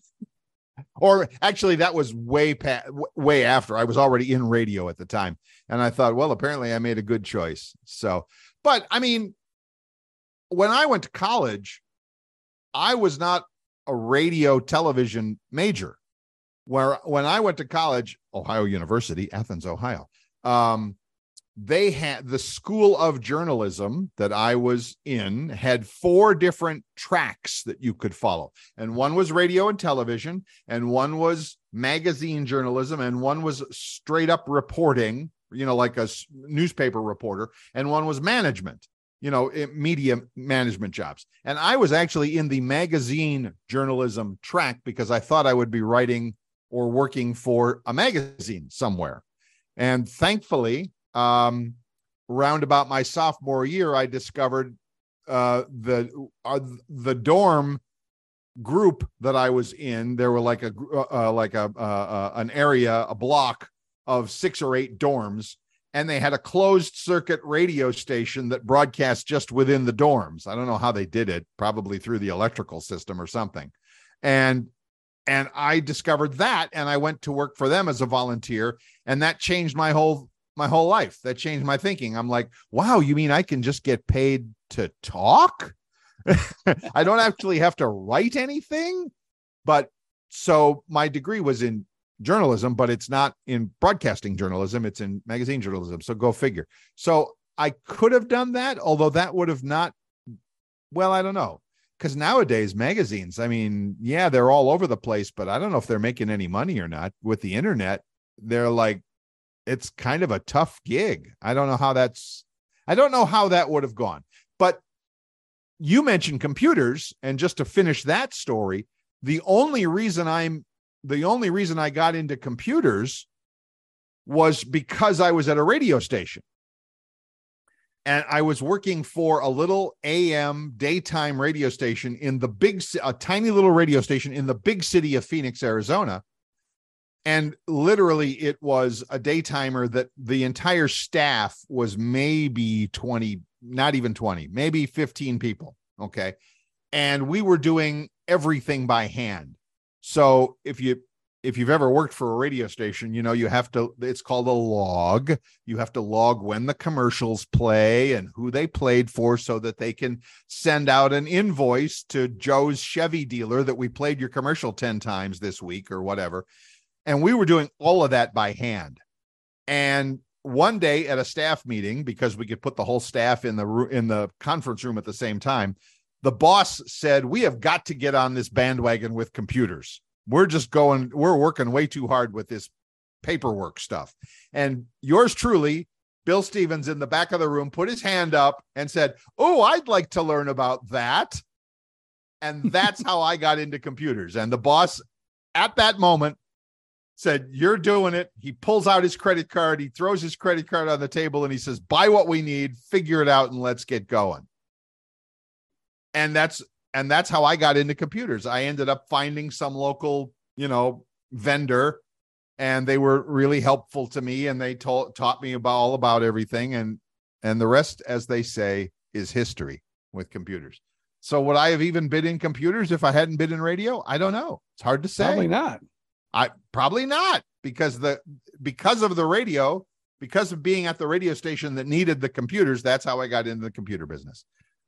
Or actually, that was way after. I was already in radio at the time. And I thought, well, apparently I made a good choice. So, but I mean, when I went to college, I was not a radio television major. When I went to college, Ohio University, Athens, Ohio, they had the School of Journalism that I was in had 4 different tracks that you could follow. And one was radio and television, and one was magazine journalism, and one was straight up reporting, like a newspaper reporter, and one was management, media management jobs. And I was actually in the magazine journalism track because I thought I would be writing or working for a magazine somewhere. And thankfully, round about my sophomore year, I discovered the dorm group that I was in, there were like an area, a block of 6 or 8 dorms, and they had a closed circuit radio station that broadcast just within the dorms. I don't know how they did it, probably through the electrical system or something. And I discovered that, and I went to work for them as a volunteer, and that changed my whole life. That changed my thinking. I'm like, wow, you mean I can just get paid to talk? I don't actually have to write anything. But so my degree was in journalism, but it's not in broadcasting journalism. It's in magazine journalism. So go figure. So I could have done that, although that would have not, well, I don't know. Because nowadays magazines, I mean, yeah, they're all over the place, but I don't know if they're making any money or not. With the internet, they're like, it's kind of a tough gig. I don't know how that would have gone. But you mentioned computers, and just to finish that story, the only reason I got into computers was because I was at a radio station. And I was working for a little AM daytime radio station a tiny little radio station in the big city of Phoenix, Arizona. And literally it was a daytimer that the entire staff was maybe 20, not even 20, maybe 15 people. Okay. And we were doing everything by hand. So if you've ever worked for a radio station, you know, it's called a log. You have to log when the commercials play and who they played for so that they can send out an invoice to Joe's Chevy dealer that we played your commercial 10 times this week or whatever. And we were doing all of that by hand. And one day at a staff meeting, because we could put the whole staff in the conference room at the same time, the boss said, we have got to get on this bandwagon with computers. We're working way too hard with this paperwork stuff. And yours truly, Bill Stevens, in the back of the room, put his hand up and said, oh, I'd like to learn about that. And that's how I got into computers. And the boss at that moment said, you're doing it. He pulls out his credit card. He throws his credit card on the table and he says, buy what we need, figure it out, and let's get going. And that's how I got into computers. I ended up finding some local, vendor, and they were really helpful to me, and they taught me all about everything. And the rest, as they say, is history with computers. So would I have even been in computers if I hadn't been in radio? I don't know. It's hard to say. Probably not. Probably not, because of the radio, because of being at the radio station that needed the computers. That's how I got into the computer business.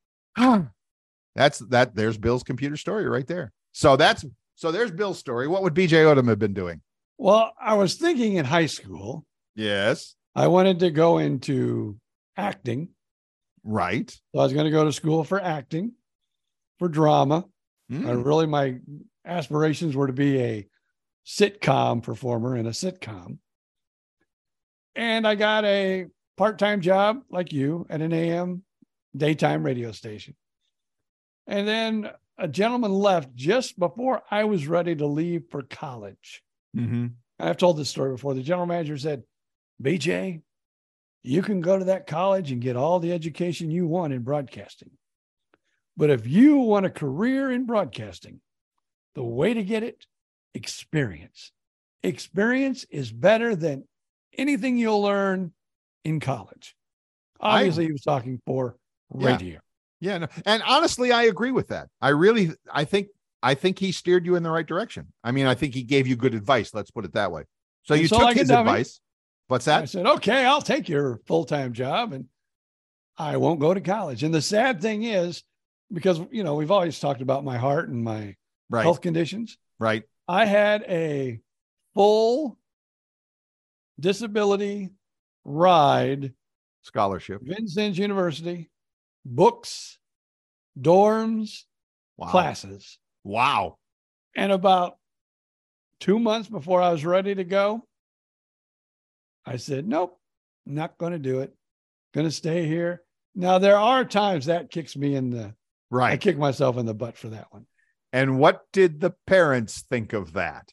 There's Bill's computer story right there. So there's Bill's story. What would BJ Odom have been doing? Well, I was thinking in high school. Yes. I wanted to go into acting. Right. So I was going to go to school for acting, for drama. My aspirations were to be a sitcom performer in a sitcom. And I got a part-time job like you at an AM daytime radio station. And then a gentleman left just before I was ready to leave for college. Mm-hmm. I've told this story before. The general manager said, BJ, you can go to that college and get all the education you want in broadcasting. But if you want a career in broadcasting, the way to get it, experience. Experience is better than anything you'll learn in college. Obviously, he was talking for radio. Yeah. No. And honestly, I agree with that. I think he steered you in the right direction. I mean, I think he gave you good advice. Let's put it that way. So you took his advice. What's that? I said, okay, I'll take your full-time job and I won't go to college. And the sad thing is, because, we've always talked about my heart and my health conditions. Right. I had a full disability ride scholarship, Vincennes University, books, dorms, classes. Wow. And about 2 months before I was ready to go, I said, nope, not going to do it. Going to stay here. Now, there are times that kicks me in the right. I kick myself in the butt for that one. And what did the parents think of that?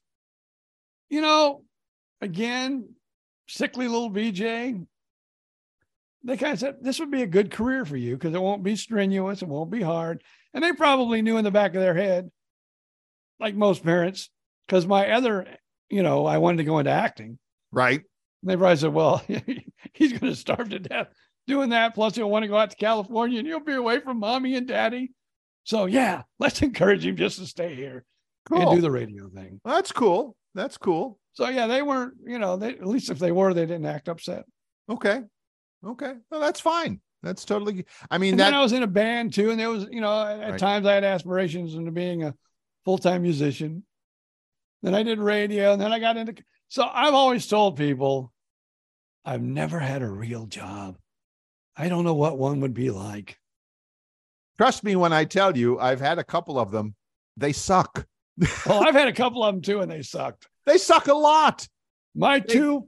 Again, sickly little BJ. They kind of said, this would be a good career for you because it won't be strenuous. It won't be hard. And they probably knew in the back of their head, like most parents, because my other, I wanted to go into acting. Right. And they probably said, well, he's going to starve to death doing that. Plus, he'll want to go out to California and you'll be away from mommy and daddy. So, yeah, let's encourage him just to stay here and do the radio thing. Well, that's cool. That's cool. So, yeah, they weren't, at least if they were, they didn't act upset. Okay. Well, that's fine. That's totally, then I was in a band too. And there was, at times I had aspirations into being a full-time musician. Then I did radio and then I got into, so I've always told people I've never had a real job. I don't know what one would be like. Trust me when I tell you, I've had a couple of them. They suck. Well, I've had a couple of them too, and they sucked. They suck a lot. My two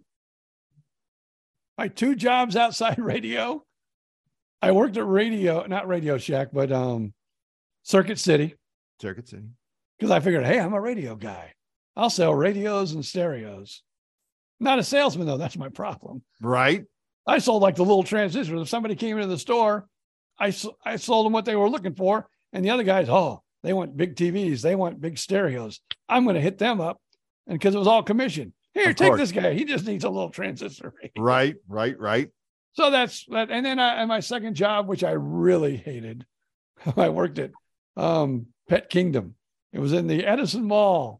jobs outside radio, I worked at not Radio Shack, but Circuit City. Because I figured, hey, I'm a radio guy. I'll sell radios and stereos. Not a salesman, though. That's my problem. Right. I sold like the little transistors. If somebody came into the store, I sold them what they were looking for. And the other guys, they want big TVs. They want big stereos. I'm going to hit them up. And because it was all commission. Here, take this guy. He just needs a little transistor radio. Right. So that's that. And then my second job, which I really hated, I worked at Pet Kingdom. It was in the Edison Mall.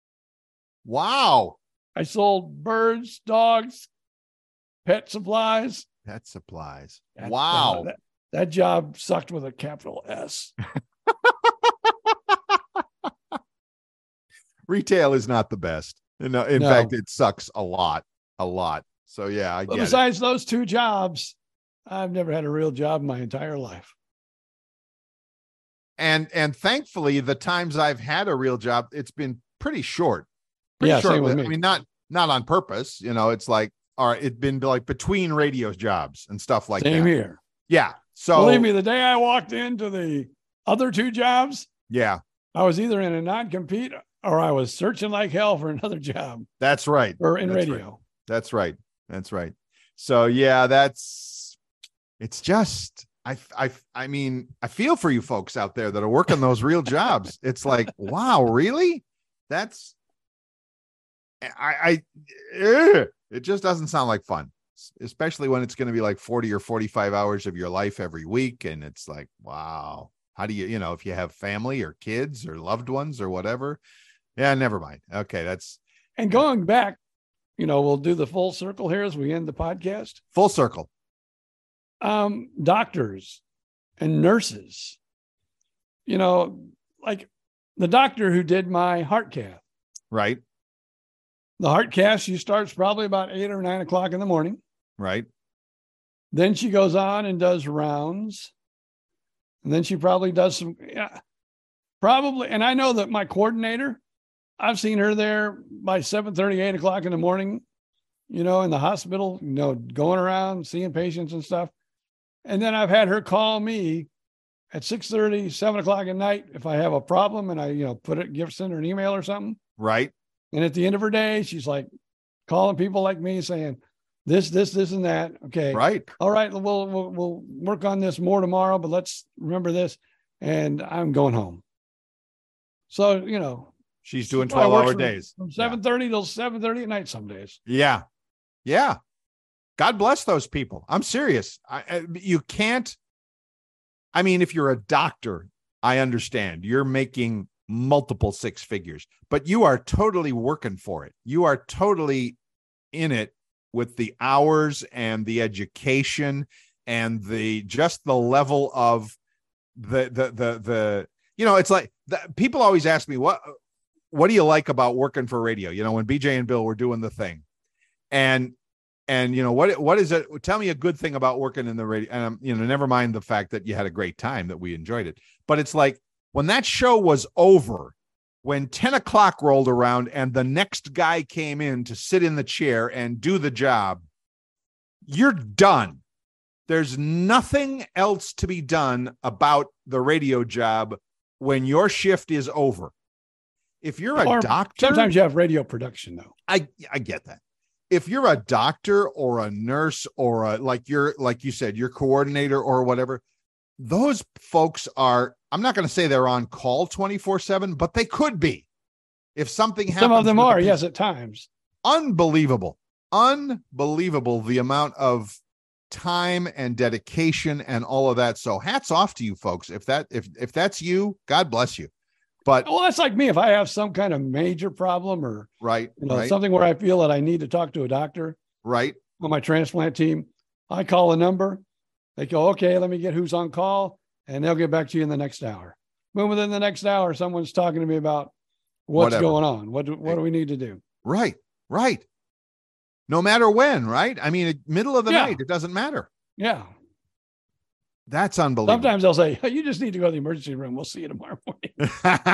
Wow. I sold birds, dogs, pet supplies. Wow. That job sucked with a capital S. Retail is not the best. In fact, it sucks a lot. So yeah, I get it. Besides those two jobs, I've never had a real job in my entire life. And thankfully, the times I've had a real job, it's been pretty short. Same with me. I mean, not on purpose. It's like, all right, it's been like between radio jobs and stuff like that. Same here. Yeah. So believe me, the day I walked into the other two jobs, yeah, I was either in a non-compete or I was searching like hell for another job. That's right. Or in radio. Right. That's right. So yeah, it's just, I mean, I feel for you folks out there that are working those real jobs. It's like, wow, really? It just doesn't sound like fun, especially when it's going to be like 40 or 45 hours of your life every week. And it's like, wow, how do you, if you have family or kids or loved ones or whatever. Yeah, never mind. Okay. And going back, we'll do the full circle here as we end the podcast. Full circle. Doctors and nurses, like the doctor who did my heart cath. Right. The heart cath, she starts probably about 8 or 9 o'clock in the morning. Right. Then she goes on and does rounds. And then she probably does probably. And I know that my coordinator, I've seen her there by 7:30, 8 o'clock in the morning, in the hospital, going around, seeing patients and stuff. And then I've had her call me at 6:30, 7 o'clock at night if I have a problem and I, send her an email or something. Right. And at the end of her day, she's like calling people like me saying this, and that. Okay. Right. All right. We'll work on this more tomorrow, but let's remember this. And I'm going home. So, she's doing 12-hour days from 7:30 till 7:30 at night some days. Yeah. Yeah. God bless those people. I'm serious. You can't. I mean, if you're a doctor, I understand you're making multiple six figures, but you are totally working for it. You are totally in it with the hours and the education and the level of the it's like people always ask me, what do you like about working for radio? When BJ and Bill were doing the thing and what is it? Tell me a good thing about working in the radio. And never mind the fact that you had a great time, that we enjoyed it, but it's like, when that show was over, when 10 o'clock rolled around and the next guy came in to sit in the chair and do the job, you're done. There's nothing else to be done about the radio job when your shift is over. If you're a doctor, sometimes you have radio production though. I get that. If you're a doctor or a nurse or like you said, your coordinator or whatever, those folks are, I'm not going to say they're on call 24/7, but they could be. If something happens, some of them with the are, patient- yes, at times. Unbelievable the amount of time and dedication and all of that. So hats off to you folks. If that's you, God bless you. But Well, that's like me. If I have some kind of major problem or right, something where I feel that I need to talk to a doctor, right, on my transplant team, I call a number. They go, okay, let me get who's on call, and they'll get back to you in the next hour. But within the next hour, someone's talking to me about what's Whatever. going on. What do we need to do? Right. No matter when, right? I mean, middle of the night, it doesn't matter. Yeah. That's unbelievable. Sometimes they'll say, hey, you just need to go to the emergency room. We'll see you tomorrow morning.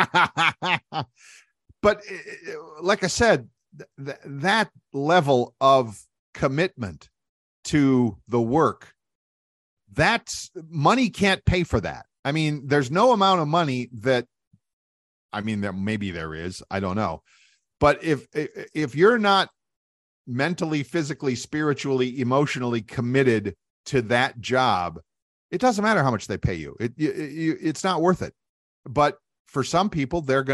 But like I said, that level of commitment to the work, that's money can't pay for that. I mean, there's no amount of money that, I mean, maybe there is, I don't know. But if you're not mentally, physically, spiritually, emotionally committed to that job, it doesn't matter how much they pay you. It's not worth it. But for some people, they're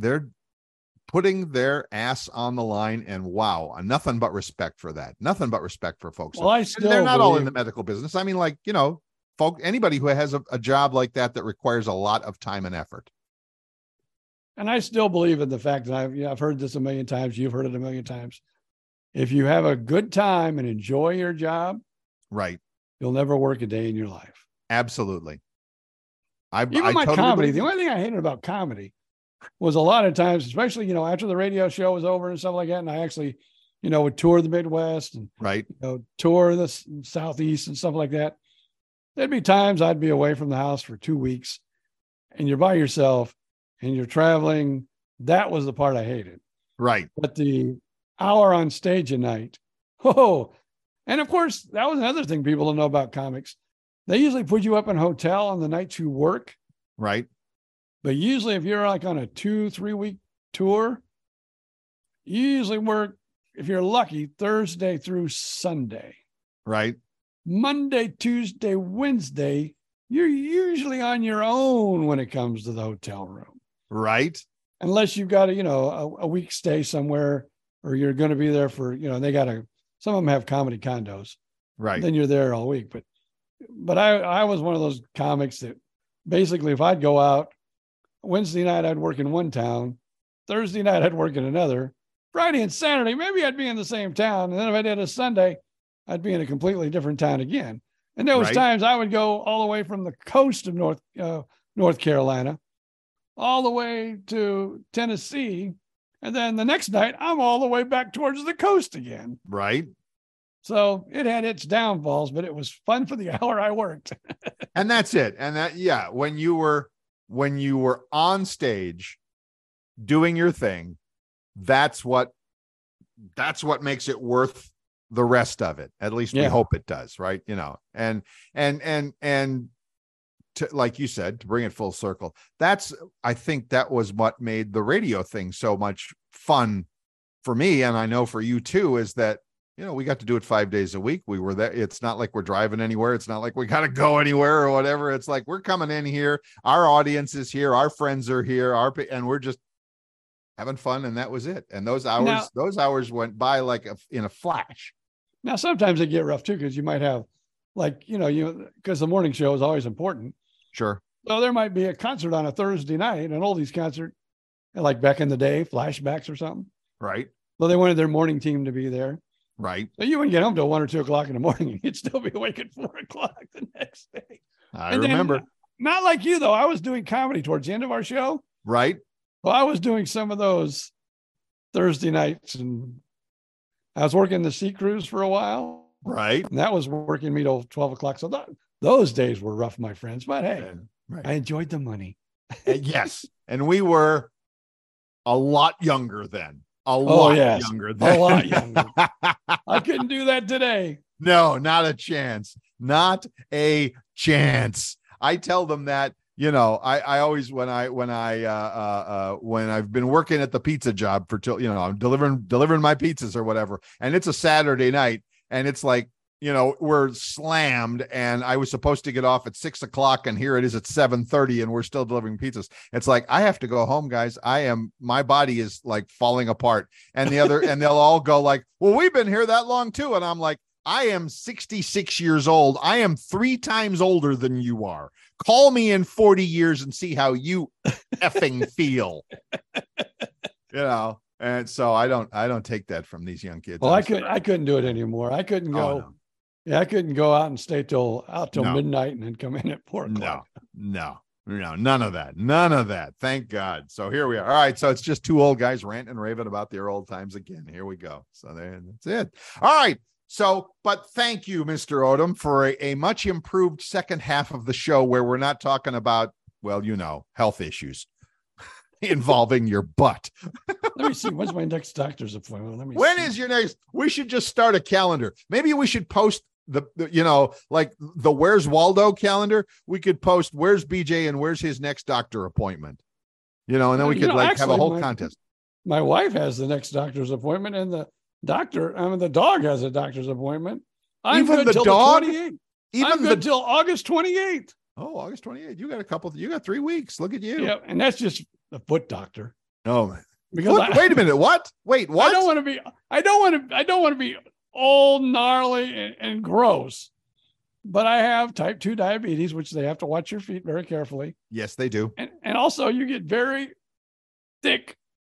putting their ass on the line, and wow, nothing but respect for that. Nothing but respect for folks. Well, they're not all in the medical business. I mean, like, anybody who has a job like that requires a lot of time and effort. And I still believe in the fact that I've heard this a million times. You've heard it a million times. If you have a good time and enjoy your job, right, you'll never work a day in your life. Absolutely. Even my comedy, the only thing I hated about comedy was a lot of times, especially, after the radio show was over and stuff like that, and I actually, would tour the Midwest and tour the Southeast and stuff like that. There'd be times I'd be away from the house for 2 weeks and you're by yourself and you're traveling. That was the part I hated. Right. But the hour on stage a night, and of course, that was another thing people don't know about comics. They usually put you up in a hotel on the nights you work. Right. But usually if you're like on a 2-3 week tour, you usually work, if you're lucky, Thursday through Sunday. Right. Monday, Tuesday, Wednesday, you're usually on your own when it comes to the hotel room. Right. Unless you've got a week stay somewhere, or you're going to be there for, some of them have comedy condos. Right. Then you're there all week. But I was one of those comics that basically, if I'd go out Wednesday night, I'd work in one town. Thursday night, I'd work in another. Friday and Saturday, maybe I'd be in the same town. And then if I did a Sunday, I'd be in a completely different town again. And there was times I would go all the way from the coast of North Carolina, all the way to Tennessee. And then the next night, I'm all the way back towards the coast again. Right. So it had its downfalls, but it was fun for the hour I worked. And that's it. And when you were on stage doing your thing, that's what makes it worth the rest of it. At least we hope it does. Right. And to, like you said, to bring it full circle, I think that was what made the radio thing so much fun for me. And I know for you too, is that, we got to do it 5 days a week. We were there. It's not like we're driving anywhere. It's not like we got to go anywhere or whatever. It's like, we're coming in here. Our audience is here. Our friends are here. And we're just having fun. And that was it. And those hours went by like in a flash. Now, sometimes they get rough too, because you might have because the morning show is always important. Sure. So there might be a concert on a Thursday night, an oldies concert, like back in the day, flashbacks or something. Right. So they wanted their morning team to be there. Right. So you wouldn't get home till 1 or 2 o'clock in the morning, and you'd still be awake at 4 o'clock the next day. I remember. Not like you, though. I was doing comedy towards the end of our show. Right. Well, I was doing some of those Thursday nights, and I was working the Sea Cruise for a while. Right. And that was working me till 12 o'clock. So those days were rough, my friends. But hey, I enjoyed the money. Yes. And we were a lot younger then. A lot younger. I couldn't do that today. No, not a chance. Not a chance. I tell them that, I always, when I've been working at the pizza job I'm delivering my pizzas or whatever, and it's a Saturday night, and it's like, we're slammed and I was supposed to get off at 6 o'clock and here it is at 7:30 and we're still delivering pizzas. It's like, I have to go home, guys. My body is like falling apart. And and they'll all go like, well, we've been here that long too. And I'm like, I am 66 years old. I am 3 times older than you are. Call me in 40 years and see how you effing feel. And so I don't take that from these young kids. Well, I couldn't do it anymore. I couldn't go. Oh, no. Yeah, I couldn't go out and stay till midnight and then come in at 4 o'clock. No, none of that. Thank God. So here we are. All right. So it's just 2 old guys ranting and raving about their old times again. Here we go. So that's it. All right. So, but thank you, Mr. Odom, for a much improved second half of the show where we're not talking about, health issues involving your butt. Let me see. When's my next doctor's appointment? When is your next? We should just start a calendar. Maybe we should post like the Where's Waldo calendar. We could post where's BJ and where's his next doctor appointment, and then we could have a whole contest. My wife has the next doctor's appointment and the dog has a doctor's appointment. I'm Even good the till dog? the 28th. Even I'm good till August 28th. Oh, August 28th. You got 3 weeks. Look at you. Yeah. And that's just the foot doctor. Oh, because wait a minute. What? Wait, what? I don't want to be old, gnarly and gross, but I have type 2 diabetes, which they have to watch your feet very carefully. Yes, they do. And also you get very thick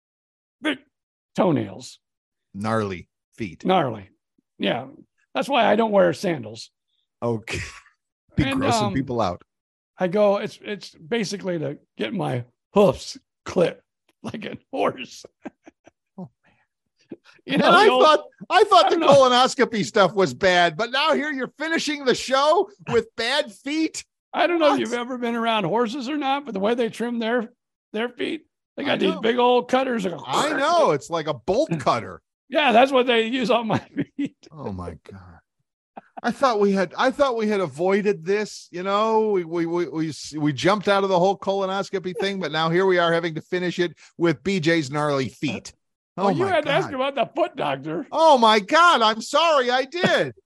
toenails. Gnarly feet. Gnarly. Yeah. That's why I don't wear sandals. Okay. Be grossing people out. I go, it's basically to get my hoofs clipped like a horse. Oh man. I thought the colonoscopy stuff was bad, but now here you're finishing the show with bad feet. I don't know if you've ever been around horses or not, but the way they trim their feet, they got these big old cutters. I know. It's like a bolt cutter. Yeah, that's what they use on my feet. Oh my God. I thought we had avoided this, we jumped out of the whole colonoscopy thing, but now here we are having to finish it with BJ's gnarly feet. Oh, you had to ask about the foot doctor. Oh my God. I'm sorry. I did.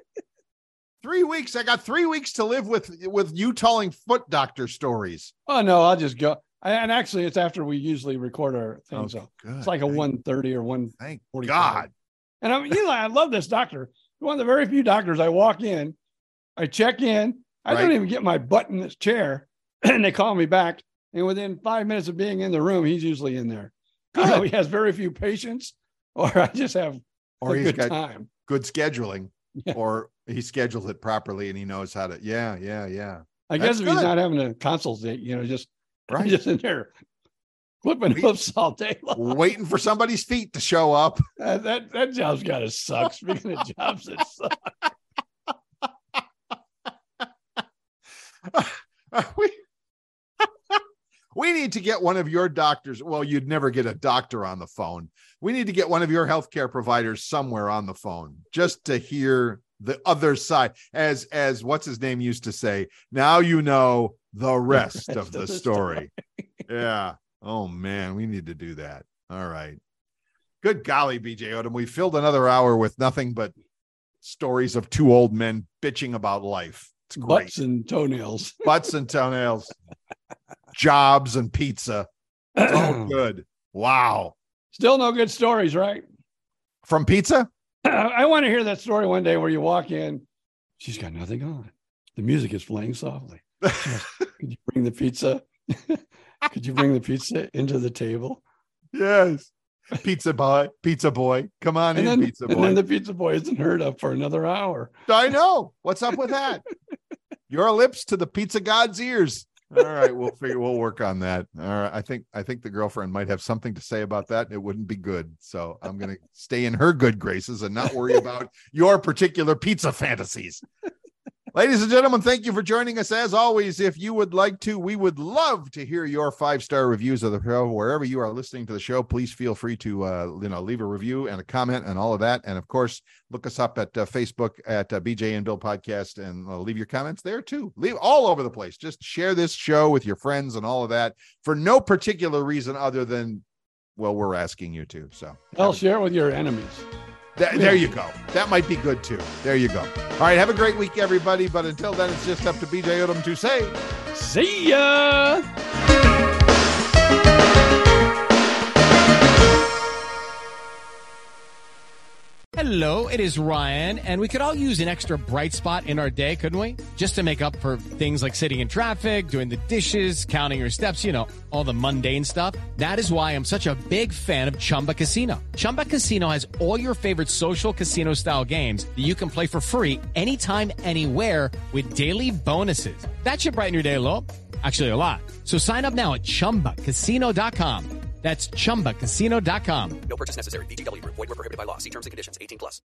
3 weeks. I got 3 weeks to live with you telling foot doctor stories. Oh no, I'll just go. And actually it's after we usually record our thing. So it's like a 1:30 or 1:45. Thank God. And I love this doctor. One of the very few doctors. I walk in, I check in, I don't even get my butt in this chair, and they call me back. And within 5 minutes of being in the room, he's usually in there. He has very few patients, or I just have he's got time. Good scheduling, or he schedules it properly and he knows how to. Yeah. I guess if he's not having a consultation, just in there flipping hoofs all day long, waiting for somebody's feet to show up. That job's got to suck. Speaking of jobs that suck. We need to get one of your doctors. Well, you'd never get a doctor on the phone. We need to get one of your healthcare providers somewhere on the phone just to hear the other side. As what's his name used to say, now you know the rest of the story. Yeah. Oh man, we need to do that. All right. Good golly, BJ Odom. We filled another hour with nothing but stories of 2 old men bitching about life. It's great. Butts and toenails. Jobs and pizza. It's all good. Wow. Still no good stories, right? From pizza? I want to hear that story one day where you walk in. She's got nothing on. The music is playing softly. Could you bring the pizza? Could you bring the pizza into the table? Yes. Pizza boy. Come on pizza boy. And then the pizza boy isn't heard of for another hour. I know. What's up with that? Your lips to the pizza god's ears. All right, we'll work on that. All right. I think the girlfriend might have something to say about that. It wouldn't be good. So I'm going to stay in her good graces and not worry about your particular pizza fantasies. Ladies and gentlemen, thank you for joining us. As always, if you would like to, we would love to hear your 5-star reviews of the show. Wherever you are listening to the show, please feel free to leave a review and a comment and all of that. And of course, look us up at Facebook at BJ and Bill Podcast and leave your comments there too. Leave all over the place. Just share this show with your friends and all of that for no particular reason other than, well, we're asking you to. So I'll share it with your enemies. There you go. That might be good too. There you go. All right, have a great week, everybody. But until then, it's just up to BJ Odom to say, see ya. Hello, it is Ryan, and we could all use an extra bright spot in our day, couldn't we? Just to make up for things like sitting in traffic, doing the dishes, counting your steps, you know, all the mundane stuff. That is why I'm such a big fan of Chumba Casino. Chumba Casino has all your favorite social casino-style games that you can play for free anytime, anywhere with daily bonuses. That should brighten your day a little. Actually, a lot. So sign up now at ChumbaCasino.com. That's ChumbaCasino.com. No purchase necessary. VGW Group. Void where prohibited by law. See terms and conditions. 18+.